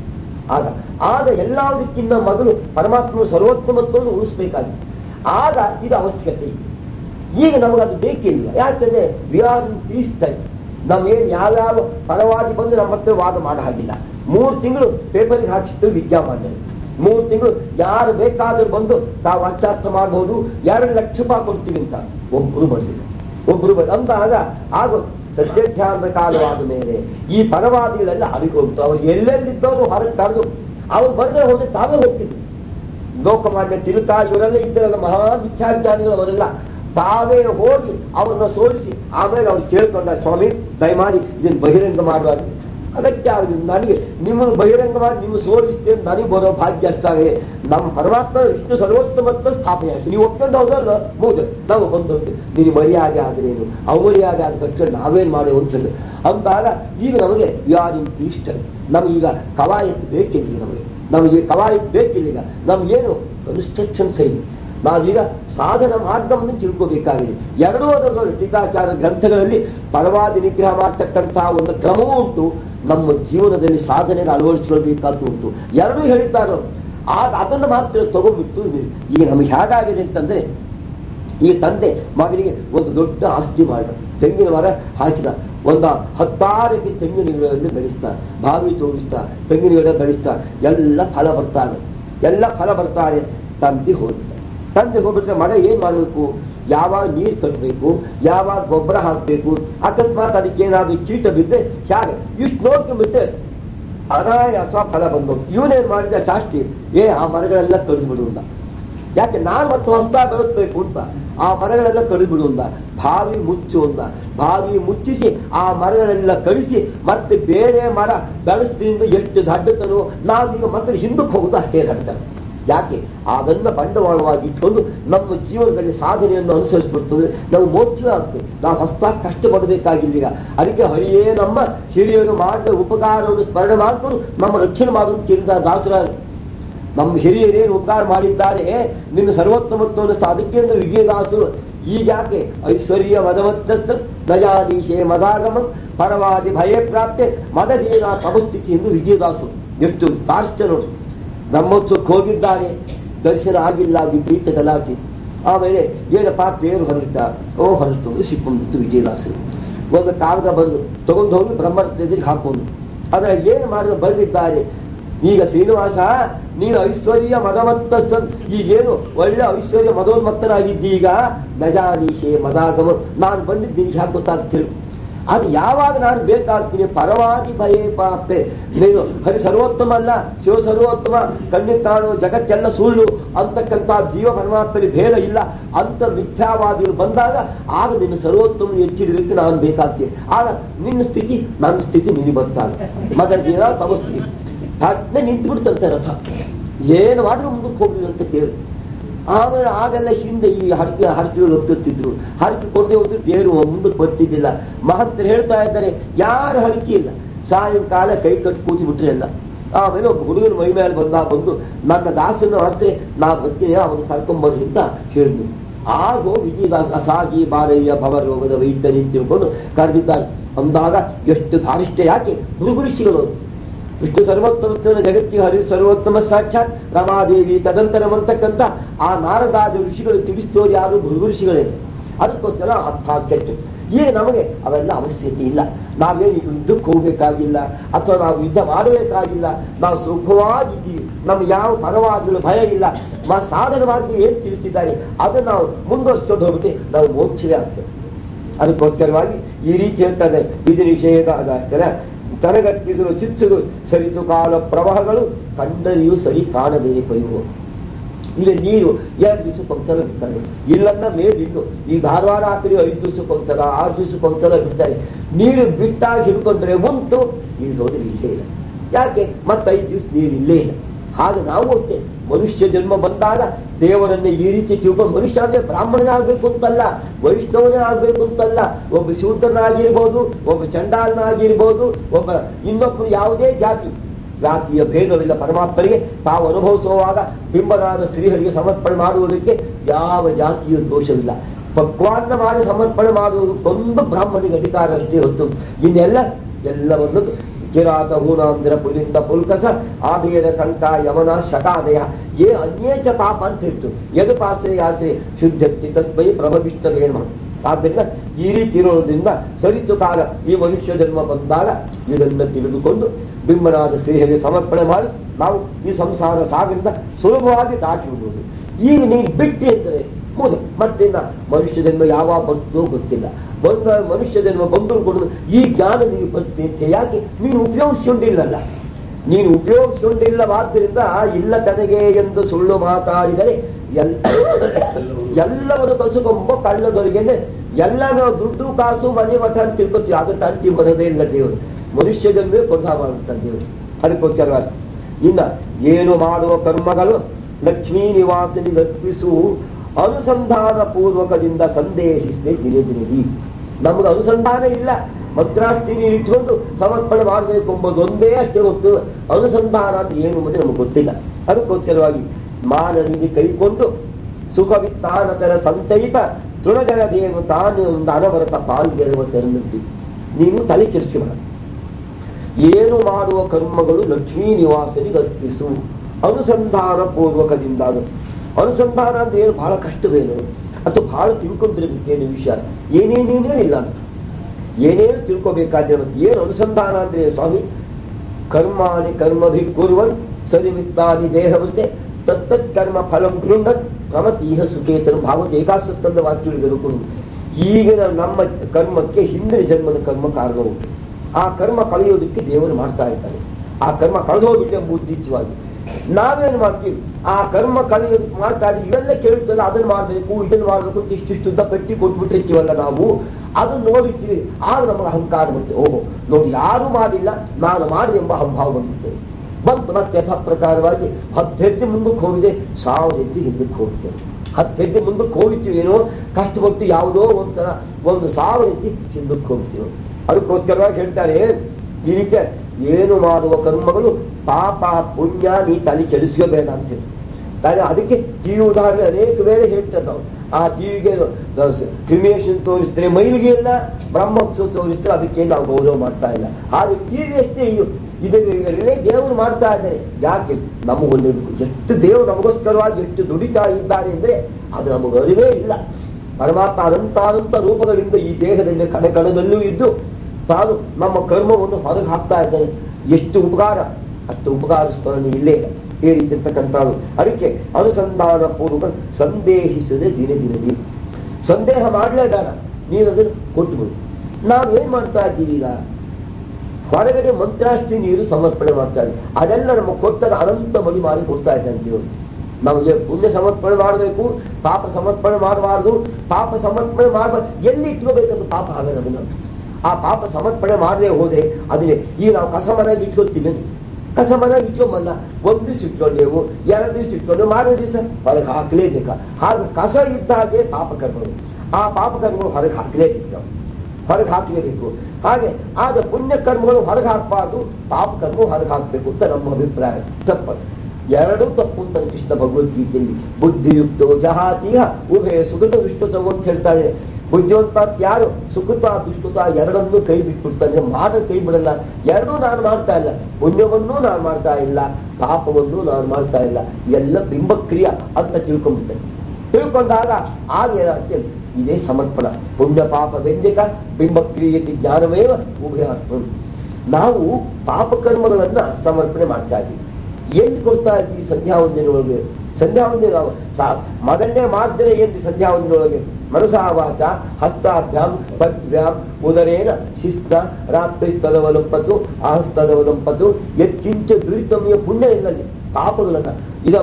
ಆಗ ಎಲ್ಲದಕ್ಕಿಂತ ಮೊದಲು ಪರಮಾತ್ಮ ಸರ್ವೋತ್ತಮತ್ವವನ್ನು ಉಳಿಸ್ಬೇಕಾಗಿತ್ತು. ಆಗ ಇದು ಅವಶ್ಯಕತೆ ಇತ್ತು. ಈಗ ನಮಗದು ಬೇಕಿಲ್ಲ. ಯಾಕಂದ್ರೆ we are in peace time. ನಮ್ಗೇನು ಯಾವ್ಯಾವ ಪರವಾದಿ ಬಂದು ನಮ್ಮ ಹತ್ರ ವಾದ ಮಾಡೋ ಹಾಗಿಲ್ಲ. 3 ತಿಂಗಳು ಪೇಪರ್ಗೆ ಹಾಕಿಸ್ತೀವಿ ವಿದ್ಯಾಮಾನ್ಯರು. 3 ತಿಂಗಳು ಯಾರು ಬೇಕಾದ್ರೂ ಬಂದು ನಾವು ವಾಕ್ಯಾರ್ಥ ಮಾಡಬಹುದು, 2 ಲಕ್ಷ ರೂಪಾಯಿ ಕೊಡ್ತೀವಿ ಅಂತ. ಒಬ್ಬರು ಬರಲಿಲ್ಲ ಅಂದಾಗ ಆಗ ಸತ್ಯಧ್ಯಾನದ ಕಾಲವಾದ ಮೇಲೆ ಈ ಪರವಾದಿಗಳೆಲ್ಲ ಹೋಗ್ತು. ಅವ್ರು ಎಲ್ಲೆಲ್ಲಿದ್ದವರು ಹೊರಗೆ ಕರೆದು ಅವ್ರು ಬರದೆ ಹೋದ್ರೆ ತಾವೇ ಹೋಗ್ತಿದ್ರು. ಲೋಕಮಾನ್ಯ ತಿಲಕ ಇವರೆಲ್ಲ ಇದ್ದರಲ್ಲ, ಮಹಾ ವಿಖ್ಯಾಜ್ಞಾನಿಗಳು ಅವರೆಲ್ಲ ತಾವೇ ಹೋಗಿ ಅವ್ರನ್ನ ಸೋಲಿಸಿ ಆಮೇಲೆ ಅವ್ರು ಕೇಳ್ಕೊಂಡ, ಸ್ವಾಮಿ ದಯಮಾಡಿ ಇದನ್ನು ಬಹಿರಂಗ ಮಾಡುವಾಗ ಅದಕ್ಕೆ ನನಗೆ ನಿಮ್ಮನ್ನು ಬಹಿರಂಗ ಮಾಡಿ ನಿಮ್ಮ ಸೋಲಿಸ್ತೇನೆ, ನನಗೆ ಬರೋ ಭಾಗ್ಯ ಅಷ್ಟಾಗೇ. ನಮ್ಮ ಪರಮಾತ್ಮ ವಿಷ್ಣು ಸರ್ವೋತ್ತಮತ್ವ ಸ್ಥಾಪನೆ ಆಯ್ತು. ನೀವು ಒಪ್ಕೊಂಡು ಹೋದಲ್ಲ ಮುಗಿದು ನಾವು ಬಂದದ್ದು. ನಿನ್ನ ಮರ್ಯಾದೆ ಆದ್ರೇನು, ಅವಮರ್ಯಾದೆ ಆದ ಕಟ್ಕೊಂಡು ನಾವೇನ್ ಮಾಡೇವು ಅಂತ ಹೇಳಿದ್ರು. ಅಂದಾಗ ಈಗ ನಮಗೆ ಯಾರಿಂತ ಇಷ್ಟ, ನಮಗೀಗ ಕವಾಯತ್ ಬೇಕಿಲ್ಲ. ನಮಗೆ ಕವಾಯತ್ ಬೇಕಿಲ್ಲ. ಈಗ ನಮ್ಗೇನು ಕನ್ಸ್ಟ್ರಕ್ಷನ್ ಸೈನ್, ನಾವೀಗ ಸಾಧನ ಮಾರ್ಗವನ್ನು ತಿಳ್ಕೋಬೇಕಾಗಿದೆ. 2 ಅದರಲ್ಲಿ ಟೀಕಾಚಾರ ಗ್ರಂಥಗಳಲ್ಲಿ ಪರವಾದಿ ನಿಗ್ರಹ ಮಾಡತಕ್ಕಂತಹ ಒಂದು ಕ್ರಮವೂ ಉಂಟು, ನಮ್ಮ ಜೀವನದಲ್ಲಿ ಸಾಧನೆಗೆ ಅಳವಡಿಸಿಕೊಳ್ಬೇಕಾದ್ದು ಉಂಟು. 2 ಹೇಳಿದ್ದಾರೆ. ಆಗ ಅದನ್ನು ಮಾತ್ರ ತಗೊಂಡ್ಬಿಟ್ಟು ಈಗ ನಮಗೆ ಹೇಗಾಗಿದೆ ಅಂತಂದ್ರೆ, ಈ ತಂದೆ ಮಗನಿಗೆ ಒಂದು ದೊಡ್ಡ ಆಸ್ತಿ ಮಾಡಿದ, ತೆಂಗಿನ ಮರ ಹಾಕಿದ, ಒಂದು 16 ತೆಂಗಿನ ಗಿಡಗಳನ್ನು ಬೆಳೆಸ್ತಾ, ಬಾವಿ ತೋರಿಸ್ತಾ, ತೆಂಗಿನ ಗಿಡ ಬೆಳೆಸ್ತಾ, ಎಲ್ಲ ಫಲ ಬರ್ತಾರೆ. ತಂದೆ ಹೋಗ್ಬಿಟ್ರೆ ಮಗ ಏನ್ ಮಾಡಬೇಕು? ಯಾವಾಗ ನೀರು ಕಟ್ಟಬೇಕು, ಯಾವಾಗ ಗೊಬ್ಬರ ಹಾಕಬೇಕು, ಅಕಸ್ಮಾತ್ ಅದಕ್ಕೇನಾದ್ರೂ ಕೀಟ ಬಿದ್ದೆ ಹೇಗೆ ಇಷ್ಟು ನೋಡ್ಕೊಂಡ್ಬಿಟ್ಟೆ ಅನಾಯಾಸ ಫಲ ಬಂದು ಇವನೇನ್ ಮಾಡಿದ ಚಾಷ್ಟಿ, ಆ ಮರಗಳೆಲ್ಲ ಕಡಿದು ಬಿಡುವುದ. ಯಾಕೆ ನಾನು ಮತ್ತೆ ಹೊಸ ಬೆಳೆಸ್ಬೇಕು ಅಂತ ಆ ಮರಗಳೆಲ್ಲ ಕಡಿದು ಬಿಡುವುದ. ಬಾವಿ ಮುಚ್ಚಿಸಿ ಆ ಮರಗಳೆಲ್ಲ ಕಡಿಸಿ ಮತ್ತೆ ಬೇರೆ ಮರ ಬೆಳೆಸ್ತಿಂದ ಎಷ್ಟು ದಡ್ಡತನೋ ನಾವೀಗ ಮತ್ತೆ ಹಿಂದಕ್ಕೆ ಹೋಗುದು ಅಷ್ಟೇ ದಡ್ಡತನ. ಯಾಕೆ? ಅದನ್ನ ಬಂಡವಾಳವಾಗಿ ಇಟ್ಕೊಂಡು ನಮ್ಮ ಜೀವನದಲ್ಲಿ ಸಾಧನೆಯನ್ನು ಅನುಸರಿಸ್ಬಿಡ್ತದೆ. ನಾವು ಮೋಕ್ಷ ಆಗ್ತದೆ. ನಾವು ಹೊಸದಾಗಿ ಕಷ್ಟಪಡಬೇಕಾಗಿಲ್ಲ. ಈಗ ಅದಕ್ಕೆ ಹರಿಯೇ ನಮ್ಮ ಹಿರಿಯರು ಮಾಡಿದ ಉಪಕಾರವನ್ನು ಸ್ಮರಣೆ ಮಾಡಿಕೊಂಡು ನಮ್ಮ ರಕ್ಷಣೆ ಮಾಡೋದು ಕೇಳಿದ ದಾಸರ. ನಮ್ಮ ಹಿರಿಯರೇನು ಉಪಕಾರ ಮಾಡಿದ್ದಾರೆ ನಿನ್ನ ಸರ್ವೋತ್ತಮತ್ವವನ್ನು ಅದಕ್ಕೆ ಅಂದ್ರೆ ವಿಜಯದಾಸರು. ಈಗ್ಯಾಕೆ ಐಶ್ವರ್ಯ ಮದಮತ್ತಸ್ಥ ನಜಾದೀಶೆ ಮದಾಗಮ ಪರವಾದಿ ಭಯ ಪ್ರಾಪ್ತೆ ಮದದೀನ ತಮಸ್ಥಿತಿ ಎಂದು ವಿಜಯದಾಸರು ಎಷ್ಟು ತಾರ್ಶ್ಯ ನೋಡಿ. ಬ್ರಹ್ಮೋತ್ಸವಕ್ಕೆ ಹೋಗಿದ್ದಾರೆ, ದರ್ಶನ ಆಗಿಲ್ಲ, ವಿಪರೀತ ಗಲಾಟೆ. ಆಮೇಲೆ ಏನಪ್ಪಾ ತೇರು ಹೊರಟು ಸಿಕ್ಕೊಂಡಿತ್ತು ವಿಜಯದಾಸರು. ಒಂದು ಕಾಗದ ಬರೆದು ತಗೊಂಡು ಹೋಗಿ ಬ್ರಹ್ಮರಥದಲ್ಲಿ ಹಾಕೊಂಡು ಅದರ ಏನು ಮಾಡಿದ್ರು ಬರೆದಿದ್ದಾರೆ. ಈಗ ಶ್ರೀನಿವಾಸ ನೀನು ಐಶ್ವರ್ಯ ಮದಮತ್ತಸ್ಥ, ಈಗೇನು ಒಳ್ಳೆ ಐಶ್ವರ್ಯ ಮದೋನ್ಮತ್ತನಾಗಿದ್ದೀಗ, ಗಜಾನೀಶೆ ಮದಾಗಮ ನಾನು ಬಂದಿದ್ದೀನಿ ಯಾಕೆ ಗೊತ್ತಾಗ್ತಿರು. ಅದು ಯಾವಾಗ ನಾನು ಬೇಕಾಗ್ತೀನಿ ಪರವಾಗಿ ಭಯೇ ಪಾಪೆ. ನೀನು ಹರಿ ಸರ್ವೋತ್ತಮ ಅಲ್ಲ, ಶಿವ ಸರ್ವೋತ್ತಮ, ಕಣ್ಣಿಗೆ ಕಾಣು ಜಗತ್ತೆಲ್ಲ ಸುಳ್ಳು ಅಂತಕ್ಕಂಥ ಜೀವ ಪರಮಾತ್ಮಲ್ಲಿ ಭೇದ ಇಲ್ಲ ಅಂತ ಮಿಥ್ಯಾವಾದಿಗಳು ಬಂದಾಗ ಆಗ ನಿನ್ನ ಸರ್ವೋತ್ತಮ ಎಚ್ಚಿಡಲಿಕ್ಕೆ ನಾನು ಬೇಕಾಗ್ತೀನಿ. ಆಗ ನಿನ್ನ ಸ್ಥಿತಿ ನನ್ನ ಸ್ಥಿತಿ ನಿನಗೆ ಬರ್ತಾನೆ. ಮದಜೀವ ತಮಸ್ತಿ ತಟ್ಟನೆ ನಿಂತು ಬಿಡ್ತಂತೆ ರಥ. ಏನು ಮಾಡಿದ್ರು ಮುಂದಕ್ಕೆ ಹೋಗ್ಲಿ ಅಂತ ಕೇಳಿ. ಆಮೇಲೆ ಆಗೆಲ್ಲ ಹಿಂದೆ ಈ ಹರಕೆಗಳು ಒಪ್ಪುತ್ತಿದ್ರು. ಹರಕೆ ಕೊಡದೆ ಹೋದ್ರೆ ದೇವರು ಮುಂದಕ್ಕೆ ಬರ್ತಿದ್ದಿಲ್ಲ. ಮಹಂತರು ಹೇಳ್ತಾ ಇದ್ದಾರೆ, ಯಾರು ಹರಕೆ ಇಲ್ಲ ಸಾಯಂಕಾಲ ಕೈ ಕಟ್ಟಿ ಕೂತಿ ಬಿಟ್ರೆ ಎಲ್ಲ ಆಮೇಲೆ ಒಬ್ಬ ಹುಡುಗನ ಮೈ ಮೇಲೆ ಬಂದು ನನ್ನ ದಾಸನ ಅರ್ಥ ನಾ ಬರ್ತೀನಿ ಅವನು ಕರ್ಕೊಂಬರ್ರಿ ಅಂತ ಹೇಳಿದ್ನು. ಆಗೋ ವಿಜಯದಾಸ ಸಾಗಿ ಬಾರಯ್ಯ ಭವರೋಗದ ವೈದ್ಯನಿ ತಿಳ್ಕೊಂಡು ಕರೆದಿದ್ದಾರೆ ಅಂದಾಗ ಎಷ್ಟು ಧಾರಿಷ್ಠ. ಯಾಕೆ ಭೃಗುಋಷಿಗಳು ವಿಷ್ಣು ಸರ್ವೋತ್ತಮ ಜಗತ್ತಿಗೆ ಹರಿ ಸರ್ವೋತ್ತಮ ಸಾಕ್ಷಾತ್ ರಮಾದೇವಿ ತದಂತರ ಅಂತಕ್ಕಂಥ ಆ ನಾರದಾದ ಋಷಿಗಳು ತಿಳಿಸ್ತೋರು ಯಾರು? ಭೃಗುಋಷಿಗಳೇ. ಅದಕ್ಕೋಸ್ಕರ ಅರ್ಥ ಕೆಟ್ಟು ಈಗ ನಮಗೆ ಅವೆಲ್ಲ ಅವಶ್ಯಕತೆ ಇಲ್ಲ. ನಾವೇನು ಯುದ್ಧಕ್ಕೆ ಹೋಗ್ಬೇಕಾಗಿಲ್ಲ ಅಥವಾ ನಾವು ಯುದ್ಧ ಮಾಡಬೇಕಾಗಿಲ್ಲ. ನಾವು ಸುಖವಾಗಿದ್ದೀವಿ, ನಮ್ಗೆ ಯಾವ ಪರವಾಗಲು ಭಯ ಇಲ್ಲ. ಸಾಧನವಾಗಿ ಏನ್ ತಿಳಿಸಿದ್ದಾರೆ ಅದನ್ನು ನಾವು ಮುಂದುವರಿಸ್ಕೊಂಡು ಹೋಗುತ್ತೆ, ನಾವು ಮೋಕ್ಷವೇ ಆಗ್ತದೆ. ಅದಕ್ಕೋಸ್ಕರವಾಗಿ ಈ ರೀತಿ ಹೇಳ್ತಾರೆ ವಿಧಿ ನಿಷೇಧ ತನಗಟ್ಟಿಸಲು ಚುಚ್ಚಲು ಸರಿತು ಕಾಲ ಪ್ರವಾಹಗಳು ಕಂಡರಿಯೂ ಸರಿ ಕಾಣದೇನೆ ಪೈವು. ಈಗ ನೀರು 2 ದಿವಸಕ್ಕೊಂದ್ಸಲ ಬಿಡ್ತಾರೆ, ಇಲ್ಲನ್ನ ಮೇಲಿಟ್ಟು ಈ ಧಾರವಾಡ ಹಾಕಲಿ 5 ದಿವಸಕ್ಕೊಂದ್ಸಲ 6 ದಿವಸಕ್ಕೊಂದ್ಸಲ ಬಿಡ್ತಾರೆ. ನೀರು ಬಿಟ್ಟಾಗಿ ಹಿಡ್ಕೊಂಡ್ರೆ ಉಂಟು, ಇಲ್ಲಿ ಹೋದ್ರೆ ಇಲ್ಲೇ ಇಲ್ಲ. ಯಾಕೆ? ಮತ್ತೆ 5 ದಿವಸ ನೀರು ಇಲ್ಲೇ ಇಲ್ಲ. ಹಾಗೆ ನಾವು ಅಷ್ಟೇ ಮನುಷ್ಯ ಜನ್ಮ ಬಂದಾಗ ದೇವರನ್ನ ಈ ರೀತಿ ತಿಳ್ಕೊಂಡು ಮನುಷ್ಯ ಅಂದ್ರೆ ಬ್ರಾಹ್ಮಣನೇ ಆಗ್ಬೇಕು ಅಂತಲ್ಲ, ವೈಷ್ಣವನೇ ಆಗ್ಬೇಕು ಅಂತಲ್ಲ, ಒಬ್ಬ ಶೂದ್ರನಾಗಿರ್ಬೋದು, ಒಬ್ಬ ಚಂಡಾಲನಾಗಿರ್ಬೋದು, ಒಬ್ಬ ಇನ್ನೊಬ್ಬರು ಯಾವುದೇ ಜಾತಿಯ ಭೇದವಿಲ್ಲ. ಪರಮಾತ್ಮನಿಗೆ ತಾವು ಅನುಭವಿಸುವಾಗ ಬಿಂಬನಾದ ಶ್ರೀಹರಿಗೆ ಸಮರ್ಪಣೆ ಮಾಡುವುದಕ್ಕೆ ಯಾವ ಜಾತಿಯ ದೋಷವಿಲ್ಲ. ಪಕ್ವಾನ್ನ ಮಾಡಿ ಸಮರ್ಪಣೆ ಮಾಡುವುದಕ್ಕೊಂದು ಬ್ರಾಹ್ಮಣಿಗೆ ಅಧಿಕಾರ ಅಷ್ಟೇ ಹೊತ್ತು ಎಲ್ಲವನ್ನು ಕಿರಾತ ಹೂನಾಂಧ್ರ ಪುಲಿಂದ ಪುಲ್ಕಸ ಆಬೇರ ಕಂಠ ಯಮನ ಶತಾದಯ ಏ ಅನ್ಯೇಚ ಪಾಪ ಅಂತ ಇತ್ತು. ಯದುಪಾಶ್ರಯಾಶ್ರಯ ಶುದ್ಧಕ್ತಿ ತಸ್ಮೈ ಪ್ರಭವಿಷ್ಟವೇನು. ಆದ್ದರಿಂದ ಈ ರೀತಿ ಇರೋದ್ರಿಂದ ಸರಿತು ಕಾಲ ಈ ಮನುಷ್ಯ ಜನ್ಮ ಬಂದಾಗ ಇದನ್ನು ತಿಳಿದುಕೊಂಡು ಬಿಂಬನಾದ ಶ್ರೀಹರಿಗೆ ಸಮರ್ಪಣೆ ಮಾಡಿ ನಾವು ಈ ಸಂಸಾರ ಸಾಗರಿಂದ ಸುಲಭವಾಗಿ ದಾಟಿಬಿಡುವುದು. ಈಗ ನೀನು ಬಿಟ್ಟಿ ಅಂದರೆ ಹೌದು, ಮತ್ತಿನ್ನ ಮನುಷ್ಯ ಜನ್ಮ ಯಾವಾಗ ಬರ್ತೋ ಗೊತ್ತಿಲ್ಲ. ಮನುಷ್ಯ ಜನ್ಮ ಬಂದರೂ ಕೊಡುವುದು ಈ ಜ್ಞಾನ ನೀವು ಬರ್ತೈತೆ. ಯಾಕೆ? ನೀನು ಉಪಯೋಗಿಸಿಕೊಂಡಿಲ್ಲಲ್ಲ. ನೀನು ಉಪಯೋಗಿಸಿಕೊಂಡಿಲ್ಲವಾದ್ದರಿಂದ ಇಲ್ಲ ತನಗೆ ಎಂದು ಸುಳ್ಳು ಮಾತಾಡಿದರೆ ಎಲ್ಲವನ್ನು ಕಸುಕೊಂಬ ಕಳ್ಳದೊಳಗೆ ಎಲ್ಲ ನಾವು ದುಡ್ಡು ಕಾಸು ಮನೆ ಮಠ ಅಂತ ತಿಳ್ಕೊತೀವಿ. ಅದು ತಂತಿ ಬರೋದೇ ಇಲ್ಲ ದೇವರು. ಮನುಷ್ಯ ಜನ್ಮೇ ಕೊಂದ ಮಾಡುತ್ತಾರೆ ದೇವರು. ಅದಕ್ಕೋಸ್ಕರವಾಗಿ ಇನ್ನ ಏನು ಮಾಡುವ ಕರ್ಮಗಳು ಲಕ್ಷ್ಮೀ ನಿವಾಸನಿಗೆ ಅರ್ಪಿಸು ಅನುಸಂಧಾನ ಪೂರ್ವಕದಿಂದ ಸಂದೇಹಿಸದೆ ದಿನೇ ನಮಗೆ ಅನುಸಂಧಾನ ಇಲ್ಲ. ಮಂತ್ರಾಸ್ತಿ ನೀರು ಇಟ್ಕೊಂಡು ಸಮರ್ಪಣೆ ಮಾಡಬೇಕು ಎಂಬುದು ಒಂದೇ ಅಷ್ಟೇ ಗೊತ್ತು. ಅನುಸಂಧಾನ ಅಂತ ಏನು ಮತ್ತೆ ನಮಗೆ ಗೊತ್ತಿಲ್ಲ. ಅದಕ್ಕೋಸ್ಕರವಾಗಿ ಮಾನನಿಗೆ ಕೈಕೊಂಡು ಸುಖವಿತ್ತಾನತರ ಸಂತೈತ ತೃಣಜಗದೇನು ತಾನು ಒಂದು ಅನವರತ ಪಾಲ್ಗೆಳುವ ತೆರಳುತ್ತಿ. ನೀನು ತಲೆ ಕೆಡಿಸಿಬೇಡ. ಏನು ಮಾಡುವ ಕರ್ಮಗಳು ಲಕ್ಷ್ಮೀ ನಿವಾಸನಿಗೆ ಅರ್ಪಿಸು ಅನುಸಂಧಾನ ಪೂರ್ವಕದಿಂದ. ಅನುಸಂಧಾನ ಅಂದ್ರೆ ಏನು? ಬಹಳ ಕಷ್ಟವೇನು ಅಥವಾ ಬಹಳ ತಿಳ್ಕೊಂಡಿರ್ಬೇಕೇನು ವಿಷಯ? ಏನೇನೇನೇ ಇಲ್ಲ ಅಂತ ಏನೇನು ತಿಳ್ಕೋಬೇಕಾದ್ರೆ ಮತ್ತೆ ಏನು ಅನುಸಂಧಾನ ಅಂದ್ರೆ ಸ್ವಾಮಿ? ಕರ್ಮಾಣಿ ಕರ್ಮಭಿ ಕುರ್ವನ್ ಸರಿಮಿತ್ತಾನಿ ದೇಹವಂತೆ ತತ್ತತ್ ಕರ್ಮ ಫಲಂ ಗೃಹತ್ ಪ್ರಮತೀಹ ಸುಖೇತನ. ಭಾಗವತ ಏಕಾದಶ ಸ್ಕಂದ ವಾಕ್ಯಗಳು ಈಗಿನ ನಮ್ಮ ಕರ್ಮಕ್ಕೆ ಹಿಂದಿನ ಜನ್ಮದ ಕರ್ಮ ಕಾರಣ ಉಂಟು. ಆ ಕರ್ಮ ಕಳೆಯೋದಕ್ಕೆ ದೇವರು ಮಾಡ್ತಾ ಇದ್ದಾರೆ. ಆ ಕರ್ಮ ಕಳೆದೋಗ್ಬಿಟ್ಟು ಎಂಬ ಉದ್ದೇಶವಾಗಿ ನಾವೇನು ಮಾಡ್ತೀವಿ? ಆ ಕರ್ಮ ಕಳೆಯೋದಕ್ಕೆ ಮಾಡ್ತಾ ಇದ್ದೀವಿ. ಇವೆಲ್ಲ ಕೇಳ್ತಲ್ಲ, ಅದನ್ನ ಮಾಡಬೇಕು ಇದನ್ನು ಮಾಡಬೇಕು ಅಂತ ಇಷ್ಟಿಷ್ಟುದ್ದ ಪಟ್ಟಿ ಕೊಟ್ಬಿಟ್ಟಿರ್ತೀವಲ್ಲ ನಾವು. ಅದನ್ನ ನೋಡಿರ್ತೀವಿ, ಆಗ ನಮಗೆ ಅಹಂಕಾರ ಬರುತ್ತೆ. ಓಹೋ ನೋಡಿ, ಯಾರು ಮಾಡಿಲ್ಲ, ನಾನು ಮಾಡಿದೆ ಎಂಬ ಅಹಂಭಾವ ಬಂದಿರ್ತೇವೆ. ಬಂತು ಮತ್ತೆ ಯಥಾ ಪ್ರಕಾರವಾಗಿ 10 ಹೆಜ್ಜೆ ಮುಂದಕ್ಕೆ ಹೋಗಿದೆ, 1000 ಹೆಜ್ಜೆ ಹಿಂದಕ್ಕೆ ಹೋಗ್ತೇವೆ. 10 ಹೆಜ್ಜೆ ಮುಂದಕ್ಕೆ ಹೋಗ್ತೀವಿ, ಏನೋ ಕಷ್ಟಪಟ್ಟು ಯಾವುದೋ ಒಂಥರ 1000 ಹೆಜ್ಜೆ ಹಿಂದಕ್ಕೆ ಹೋಗ್ತೀವಿ. ಅದಕ್ಕೋಸ್ಕರವಾಗಿ ಹೇಳ್ತಾರೆ ಈ ರೀತಿ ಏನು ಮಾಡುವ ಕರ್ಮಗಳು ಪಾಪ ಪುಣ್ಯ ನೀ ತಲೆ ಕೆಡಿಸ್ಕೋಬೇಡ ಅಂತೇಳಿ. ಅದಕ್ಕೆ ಟಿವಿ ಉದಾಹರಣೆ ಅನೇಕ ವೇಳೆ ಹೇಳ್ತಾರೆ ನಾವು. ಆ ಟಿವಿಗೆ ಕ್ರಿಮಿನೇಷನ್ ತೋರಿಸ್ತಾರೆ, ಮೈಲಿಗೆ ಎಲ್ಲ ಬ್ರಹ್ಮೋತ್ಸವ ತೋರಿಸ್ತಾರೆ, ಅದಕ್ಕೆ ನಾವು ಗೌರವ ಮಾಡ್ತಾ ಇಲ್ಲ. ಆದ್ರೆ ಟಿವಿ ಅಷ್ಟೇ ಇದರಲ್ಲಿ ದೇವರು ಮಾಡ್ತಾ ಇದ್ದಾರೆ. ಯಾಕೆ? ನಮಗೆ ಒಳ್ಳೇದು. ಎಷ್ಟು ದೇವರು ನಮಗೋಸ್ಕರವಾಗಿ ಎಷ್ಟು ದುಡಿತಾ ಇದ್ದಾರೆ ಅಂದ್ರೆ ಅದು ನಮಗೆ ಅರಿವೇ ಇಲ್ಲ. ಪರಮಾತ್ಮ ಅನಂತ ರೂಪಗಳಿಂದ ಈ ದೇಹದಲ್ಲಿ ಕಣಕಣದಲ್ಲೂ ಇದ್ದು ತಾನು ನಮ್ಮ ಕರ್ಮವನ್ನು ಹೊರಗೆ ಹಾಕ್ತಾ ಇದ್ದಾರೆ. ಎಷ್ಟು ಉಪಕಾರ, ಅಷ್ಟು ಉಪಕಾರ ಸ್ಮರಣೆ ಇಲ್ಲೇ ಇಲ್ಲ ಈ ರೀತಿ ಇರ್ತಕ್ಕಂಥದ್ದು. ಅದಕ್ಕೆ ಅನುಸಂಧಾನ ಪೂರ್ವಕ ಸಂದೇಹಿಸದೆ ದಿನೇ ಸಂದೇಹ ಮಾಡಲೇಬೇಡ. ನೀನು ಅದನ್ನು ಕೊಟ್ಟುಬಿಡು. ನಾವೇನ್ ಮಾಡ್ತಾ ಇದ್ದೀವಿ? ಈಗ ಹೊರಗಡೆ ಮಂತ್ರಾಸ್ತಿ ನೀರು ಸಮರ್ಪಣೆ ಮಾಡ್ತಾ ಇದ್ದೀವಿ. ಅದೆಲ್ಲ ನಮಗೆ ಕೊಟ್ಟದ ಅನಂತ ಮಡಿ ಮಾಡಿ ಕೊಡ್ತಾ ಇದ್ದಾರೆ ದೇವರು. ನಮಗೆ ಪುಣ್ಯ ಸಮರ್ಪಣೆ ಮಾಡಬೇಕು, ಪಾಪ ಸಮರ್ಪಣೆ ಮಾಡಬಾರ್ದು. ಪಾಪ ಸಮರ್ಪಣೆ ಮಾಡಬಾರ್ದು, ಎಲ್ಲಿ ಇಟ್ಕೋಬೇಕಂತ ಪಾಪ ಆಗಲ್ಲ. ಅದನ್ನು ಆ ಪಾಪ ಸಮರ್ಪಣೆ ಮಾಡದೆ ಹೋದ್ರೆ ಅದನ್ನೇ ಈಗ ನಾವು ಕಸ ಮನೆಗೆ ಇಟ್ಕೊತೀವಿ. ಕಸ ಮನೆಗೆ ಇಟ್ಕೊಂಬಲ್ಲ, 1 ದಿವಸ ಇಟ್ಕೊಂಡೆವು, 2 ದಿವಸ ಇಟ್ಕೊಂಡು 4 ದಿವಸ ಹೊರಗೆ ಹಾಕಲೇಬೇಕ. ಹಾಗೆ ಕಸ ಇದ್ದಾಗೆ ಪಾಪಕರ್ಮಗಳು. ಆ ಪಾಪಕರ್ಮಗಳು ಹೊರಗೆ ಹಾಕಲೇಬೇಕು. ಹಾಗೆ ಆಗ ಪುಣ್ಯ ಕರ್ಮಗಳು ಹೊರಗೆ ಹಾಕಬಾರ್ದು, ಪಾಪ ಕರ್ಮ ಹೊರಗೆ ಹಾಕಬೇಕು ಅಂತ ನಮ್ಮ ಅಭಿಪ್ರಾಯ. ತಪ್ಪದು, ಎರಡೂ ತಪ್ಪು ಅಂತ ಕೃಷ್ಣ ಭಗವದ್ಗೀತೆಯಲ್ಲಿ ಬುದ್ಧಿಯುಕ್ತೋ ಜಹಾತೀಹ ಉಭಯ ಸುಕೃತ ದುಷ್ಟತ ಅಂತ ಹೇಳ್ತಾರೆ. ಬುದ್ಧಿವಂತ ಯಾರು ಸುಕೃತ ದುಷ್ಟತ ಎರಡನ್ನೂ ಕೈ ಬಿಟ್ಬಿಡ್ತಾನೆ, ಮಾಡೋದು ಕೈ ಬಿಡಲ್ಲ. ಎರಡೂ ನಾನು ಮಾಡ್ತಾ ಇಲ್ಲ, ಪುಣ್ಯವನ್ನೂ ನಾನು ಮಾಡ್ತಾ ಇಲ್ಲ, ಪಾಪವನ್ನೂ ನಾನು ಮಾಡ್ತಾ ಇಲ್ಲ, ಎಲ್ಲ ಬಿಂಬಕ್ರಿಯ ಅಂತ ತಿಳ್ಕೊಂಡ್ಬಿಡ್ತೇನೆ. ತಿಳ್ಕೊಂಡಾಗ ಆಗ ಏನಾಗ್ತದೆ, ಇದೇ ಸಮರ್ಪಣ. ಪುಣ್ಯ ಪಾಪ ವ್ಯಂಜಕ ಬಿಂಬಕ್ರಿಯತಿ ಜ್ಞಾನಮೇವ ಉಭಯಾತ್ಮ. ನಾವು ಪಾಪಕರ್ಮಗಳನ್ನ ಸಮರ್ಪಣೆ ಮಾಡ್ತಾ ಇದ್ದೀವಿ. ಎಲ್ಲಿ ಕೊಡ್ತಾ ಇದ್ದೀವಿ? ಸಂಧ್ಯಾ ವಂದನೆಯೊಳಗೆ. ಸಂಧ್ಯಾ ವಂದನೆ ನಾವು ಮೊದಲನೇ ಮಾರ್ಜನೆ ಏನ್ರಿ ಸಂಧ್ಯಾ ವಂದನೆಯೊಳಗೆ? ಮನಸಾವಾಚ ಹಸ್ತಾಭ್ಯಾಂ ಪದ್ಭ್ಯಾಂ ಉದರೇನ ಶಿಸ್ತ ರಾತ್ರಿ ಸ್ಥಳವಲಂಪತು ಆಹಸ್ತದವಲಂಪತು ಯತ್ಕಿಂಚ ದುರಿತಮೆಯ ಪುಣ್ಯ ಇಲ್ಲಲ್ಲಿ ಪಾಪಗಳನ್ನ ಇದ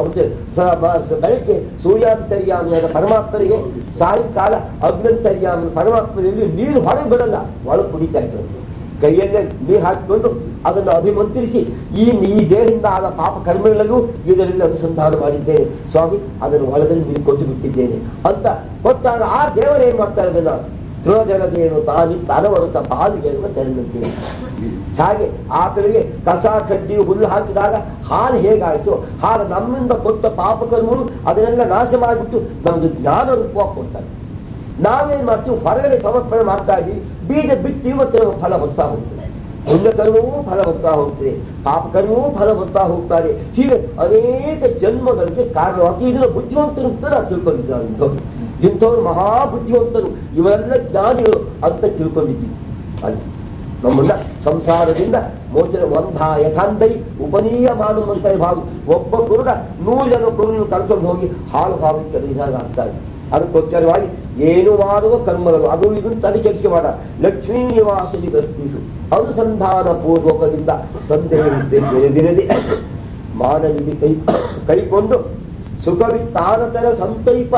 ಬೆಳಗ್ಗೆ ಸೂರ್ಯಾಂತರ್ಯಾಮಿಯಾದ ಪರಮಾತ್ಮರಿಗೆ, ಸಾಯಂಕಾಲ ಅಗ್ನಂತರ್ಯಾಮಿ ಪರಮಾತ್ಮನಲ್ಲಿ ನೀರು ಹೊರಗೆ ಬಿಡಲ್ಲ, ಒಳಗೆ ಕುಡಿತಾ ಇದ್ದಾರೆ. ಕೈಯಲ್ಲೇ ನೀರು ಹಾಕಿಕೊಂಡು ಅದನ್ನು ಅಭಿಮಂತ್ರಿಸಿ ಈ ದೇಹದಿಂದ ಆದ ಪಾಪ ಕರ್ಮಗಳಲ್ಲೂ ಇದರಲ್ಲಿ ಅನುಸಂಧಾನ ಮಾಡಿದ್ದೇನೆ ಸ್ವಾಮಿ, ಅದನ್ನು ಒಳದಲ್ಲಿ ನೀರು ಕೊಟ್ಟು ಬಿಟ್ಟಿದ್ದೇನೆ ಅಂತ ಗೊತ್ತಾಗ ಆ ದೇವರೇನ್ ಮಾಡ್ತಾರೆ, ಅದನ್ನ ತೃಣಜನದೇನು ತಾನವರುತ್ತ ಪಾಲಿಗೆ ತೆರಳುತ್ತೇನೆ. ಹಾಗೆ ಆಕಳಿಗೆ ಕಸ ಕಡ್ಡಿ ಹುಲ್ಲು ಹಾಕಿದಾಗ ಹಾಲು ಹೇಗಾಯ್ತು, ಹಾಲು ನಮ್ಮಿಂದ ಕೊಟ್ಟ ಪಾಪಕರ್ಮಗಳು ಅದನ್ನೆಲ್ಲ ನಾಶ ಮಾಡಿಬಿಟ್ಟು ನಮ್ಗೆ ಜ್ಞಾನ ರೂಪವಾಗಿ ಕೊಡ್ತಾರೆ. ನಾವೇನ್ ಮಾಡ್ತೀವಿ? ಹೊರಗಡೆ ಸಮರ್ಪಣೆ ಮಾಡ್ತಾ ಇದ್ದೀವಿ, ಬೀಜ ಬಿಟ್ಟು ಇವತ್ತು ಫಲ ಬರ್ತಾ ಹೋಗ್ತದೆ. ಪುಣ್ಯಕರ್ಮವೂ ಫಲ ಬರ್ತಾ ಹೋಗ್ತದೆ, ಪಾಪಕರ್ಮವೂ ಫಲ ಬರ್ತಾ ಹೋಗ್ತಾರೆ. ಹೀಗೆ ಅನೇಕ ಜನ್ಮಗಳಿಗೆ ಕಾರಣವಾಗಿ ಇದನ್ನ ಬುದ್ಧಿವಂತರು ಅಂತ ನಾವು ತಿಳ್ಕೊಂಡಿದ್ದಾರೆ. ಇಂಥವ್ರು ಮಹಾ ಬುದ್ಧಿವಂತರು, ಇವರೆಲ್ಲ ಜ್ಞಾನಿಗಳು ಅಂತ ತಿಳ್ಕೊಂಡಿದ್ದೀವಿ. ಅಲ್ಲಿ ನಮ್ಮನ್ನ ಸಂಸಾರದಿಂದ ಮೋಚನ ಒಂದ ಯಥಾಂದೈ ಉಪನೀಯ ಮಾಡುವಂತ ಭಾವ. ಒಬ್ಬ ಕುರುಡ 100 ಜನ ಕುರುಡನ್ನು ಕರ್ಕೊಂಡು ಹೋಗಿ ಹಾಳು ಭಾವಕ್ಕೆ ನಿಧಾನ ಆಗ್ತಾರೆ. ಅದಕ್ಕೋಸ್ಕರವಾಗಿ ಏನು ಮಾಡುವ ಕರ್ಮಗಳು ಅದು ಇದನ್ನು ತನಿಖೆ ಮಾಡ. ಲಕ್ಷ್ಮೀ ನಿವಾಸದಲ್ಲಿ ವರ್ತಿಸು ಅನುಸಂಧಾನ ಪೂರ್ವಕದಿಂದ ಸಂದೇಹಿಸದೆ ದಿನದಿ ಮಾನವಿಗೆ ಕೈಕೊಂಡು ಸುಖವಿತ್ತಾನತರ ಸಂತೈಪ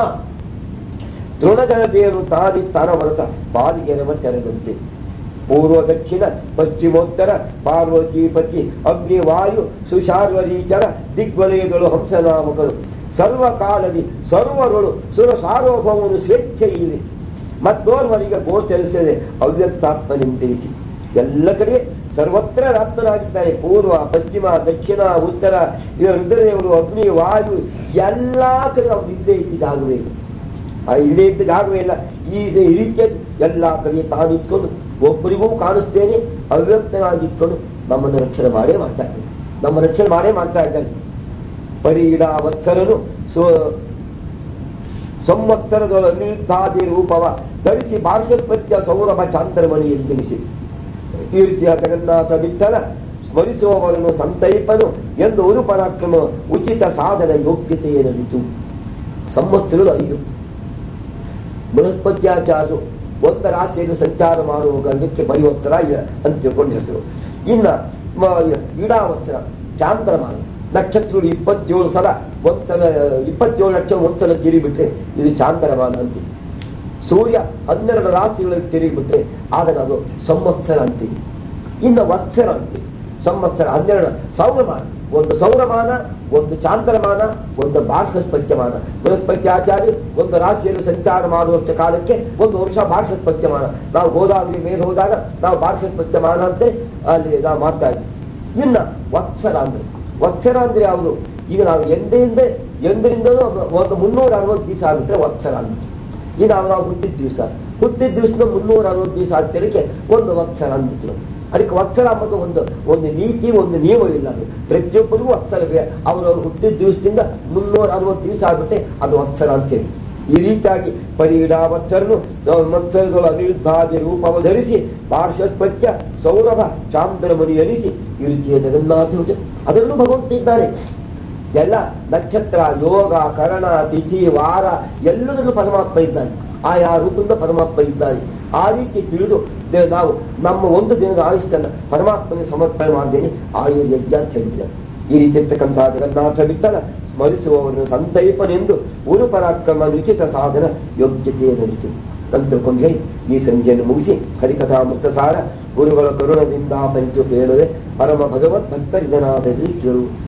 ತೃಣಜನತೆಯನ್ನು ತಾರಿ ತನ ಹೊರತ ಪಾಲಿಗೆರವ ತೆರೆದಂತೆ. ಪೂರ್ವ ದಕ್ಷಿಣ ಪಶ್ಚಿಮೋತ್ತರ ಪಾರ್ವತೀಪತಿ ಅಗ್ನಿವಾಯು ಸುಶಾರ್ವರೀಚರ ದಿಗ್ವಲಯಗಳು ಹಂಸನಾಮಕರು ಸರ್ವಕಾಲದಿ ಸರ್ವಗಳು ಸುರ ಸಾರ್ವಭೌಮನು ಸ್ವೇಚ್ಛೆಯಲ್ಲಿ ಮತ್ತೋರ್ವರಿಗೆ ಗೋಚರಿಸದೆ ಅವ್ಯಕ್ತಾತ್ಮನೆಂದಿರಿಸಿ. ಎಲ್ಲ ಕಡೆ ಸರ್ವತ್ರ ರಾತ್ಮನಾಗಿದ್ದಾರೆ. ಪೂರ್ವ ಪಶ್ಚಿಮ ದಕ್ಷಿಣ ಉತ್ತರ ರುದ್ರದೇವರು ಅಗ್ನಿ ವಾಯು ಎಲ್ಲಾ ಕಡೆ ಅವ್ರು ಇದ್ದೇ ಇದ್ದ ಜಾಗವೇ ಇಲ್ಲ, ಇಲ್ಲೇ ಇದ್ದ ಜಾಗವೇ ಇಲ್ಲ. ಈ ರೀತಿಯ ಎಲ್ಲಾ ಕಡೆ ತಾನಿಟ್ಕೊಂಡು ಒಬ್ಬರಿಗೂ ಕಾಣಿಸ್ತೇನೆ ಅವ್ಯಕ್ತನಾಗಿಟ್ಕೊಂಡು ನಮ್ಮನ್ನು ರಕ್ಷಣೆ ಮಾಡೇ ಮಾಡ್ತಾ ಇದ್ದಾರೆ, ನಮ್ಮ ರಕ್ಷಣೆ ಮಾಡೇ ಮಾಡ್ತಾ ಇದ್ದಾರೆ. ಪರೀಡ ವತ್ಸರನು ಸಂವತ್ಸರದೊಳ ನಿರುದ್ಧಾದಿ ರೂಪವ ಧರಿಸಿ ಬಾರ್ಗಸ್ಪತ್ಯ ಸೌರಭ ಚಾಂತರಮಣಿ ಎಂದೆನಿಸಿ ಈ ರೀತಿಯ ಜಗನ್ನಾಥ ವಿಠಲ ಸ್ಮರಿಸುವವರನ್ನು ಸಂತೈಪನು ಎಂದು ಒಂದು ಪರಾಕ್ರಮ ಉಚಿತ ಸಾಧನ ಯೋಗ್ಯತೆಯೇನಿತು. ಸಂವತ್ಸರಗಳು 5. ಬೃಹಸ್ಪತ್ಯಾಚಾರ್ಯರು ಒಂದು ರಾಶಿಯನ್ನು ಸಂಚಾರ ಮಾಡುವ ಗಂಗಕ್ಕೆ ಪರಿವತ್ಸರ ಅಂತ ತಿಳ್ಕೊಂಡು ಹೆಸರು. ಇನ್ನ ಈಡಾವತ್ಸರ ಚಾಂದ್ರಮಾನ ನಕ್ಷತ್ರಗಳು 27 ಸಲ ಒಂದ್ಸಲ 27 ಲಕ್ಷ ಒಂದ್ಸಲ ತಿರುಗಿಬಿಟ್ರೆ ಇದು ಚಾಂದ್ರಮಾನ ಅಂತೀವಿ. ಸೂರ್ಯ 12 ರಾಶಿಗಳಿಗೆ ತಿರುಗಿಬಿಟ್ರೆ ಆದರೆ ಅದು ಸಂವತ್ಸರ ಅಂತೀವಿ. ಇನ್ನು ವತ್ಸರ ಅಂತೀವಿ. ಸಂವತ್ಸರ 12 ಸೌರಮಾನ, ಒಂದು ಸೌರಮಾನ, ಒಂದು ಚಾಂದ್ರಮಾನ, ಒಂದು ಬಾರ್ಹಸ್ಪತ್ಯಮಾನ. ಬೃಹಸ್ಪತ್ಯಾಚಾರ್ಯ ಒಂದು ರಾಶಿಯಲ್ಲಿ ಸಂಚಾರ ಮಾಡುವಂತ ಕಾಲಕ್ಕೆ ಒಂದು ವರ್ಷ ಬಾರ್ಹಸ್ಪತ್ಯಮಾನ. ನಾವು ಗೋದಾವರಿ ಮೇಲೆ ಹೋದಾಗ ನಾವು ಬಾರ್ಹಸ್ಪತ್ಯಮಾನ ಅಂತ ಅಲ್ಲಿ ನಾವು ಮಾಡ್ತಾ ಇದ್ವಿ. ಇನ್ನ ವತ್ಸರ ಅಂದ್ರೆ ಯಾವುದು? ಈಗ ನಾವು ಎಂದರಿಂದಲೂ ಒಂದು 360 ದಿವಸ ಆಗ್ಬಿಟ್ರೆ ವತ್ಸರ ಅಂದ್ಬಿಟ್ಟು. ಈಗ ನಾವು ಹುಟ್ಟಿದ ದಿವಸ 360 ದಿವಸ ಆಗ್ತಿರಕ್ಕೆ ಒಂದು ವತ್ಸರ ಅಂದ್ಬಿಟ್ಟು. ಅದಕ್ಕೆ ವತ್ಸರ ಅನ್ನೋದು ಒಂದು ನೀತಿ, ಒಂದು ನಿಯಮವಿಲ್ಲ. ಅದು ಪ್ರತಿಯೊಬ್ಬರಿಗೂ ವತ್ಸರವೇ. ಅವರವರು ಹುಟ್ಟಿದ ದಿವಸದಿಂದ 360 ದಿವಸ ಆಗ್ಬಿಟ್ಟೆ ಅದು ವತ್ಸರ ಅಂತೇಳಿ. ಈ ರೀತಿಯಾಗಿ ಪರೀಡಾ ವತ್ಸರನು ಮತ್ಸರಗಳು ಅನಿರುದ್ಧಾದಿ ರೂಪವ ಧರಿಸಿ ಪಾರ್ಶ್ವಸ್ಪತ್ಯ ಸೌರಭ ಚಾಂದ್ರಮಣಿ ಅನಿಸಿ ಈ ರೀತಿಯ ಜಗನ್ನಾಥ ಅದರಲ್ಲೂ ಭಗವಂತ ಇದ್ದಾರೆ. ಎಲ್ಲ ನಕ್ಷತ್ರ ಯೋಗ ಕರಣ ತಿಥಿ ವಾರ ಎಲ್ಲದರಲ್ಲೂ ಪರಮಾತ್ಮ ಇದ್ದಾನೆ. ಆಯಾ ರೂಪದಿಂದ ಪರಮಾತ್ಮ ಇದ್ದಾನೆ. ಆ ರೀತಿ ತಿಳಿದು ನಾವು ನಮ್ಮ ಒಂದು ದಿನದ ಆಯುಷ್ಯನ್ನ ಪರಮಾತ್ಮನಿಗೆ ಸಮರ್ಪಣೆ ಮಾಡಿದ್ದೇನೆ ಆಯುರ್ಯಜ್ಞ ಅಂತ ಹೇಳಿದ್ದಾರೆ. ಈ ರೀತಿ ಇರ್ತಕ್ಕಂತಹ ಜಗನ್ನಾಥ ವಿಠಲ ಸ್ಮರಿಸುವವನು ಸಂತೈಪನೆಂದು ಗುರು ಪರಾಕ್ರಮ ಲಿಖಿತ ಸಾಧನ ಯೋಗ್ಯತೆಯನ್ನು ನಡಿತು ತಂದುಕೊಂಡು ಹೇಳಿ ಈ ಸಂಜೆಯನ್ನು ಮುಗಿಸಿ ಹರಿಕಥಾಮೃತ ಸಾರ ಗುರುಗಳ ಕರುಣದಿಂದ ಪಂಚು ಕೇಳದೆ ಪರಮ ಭಗವತ್ ಭಕ್ತರಿದನಾದಲ್ಲಿ ಕೇಳು.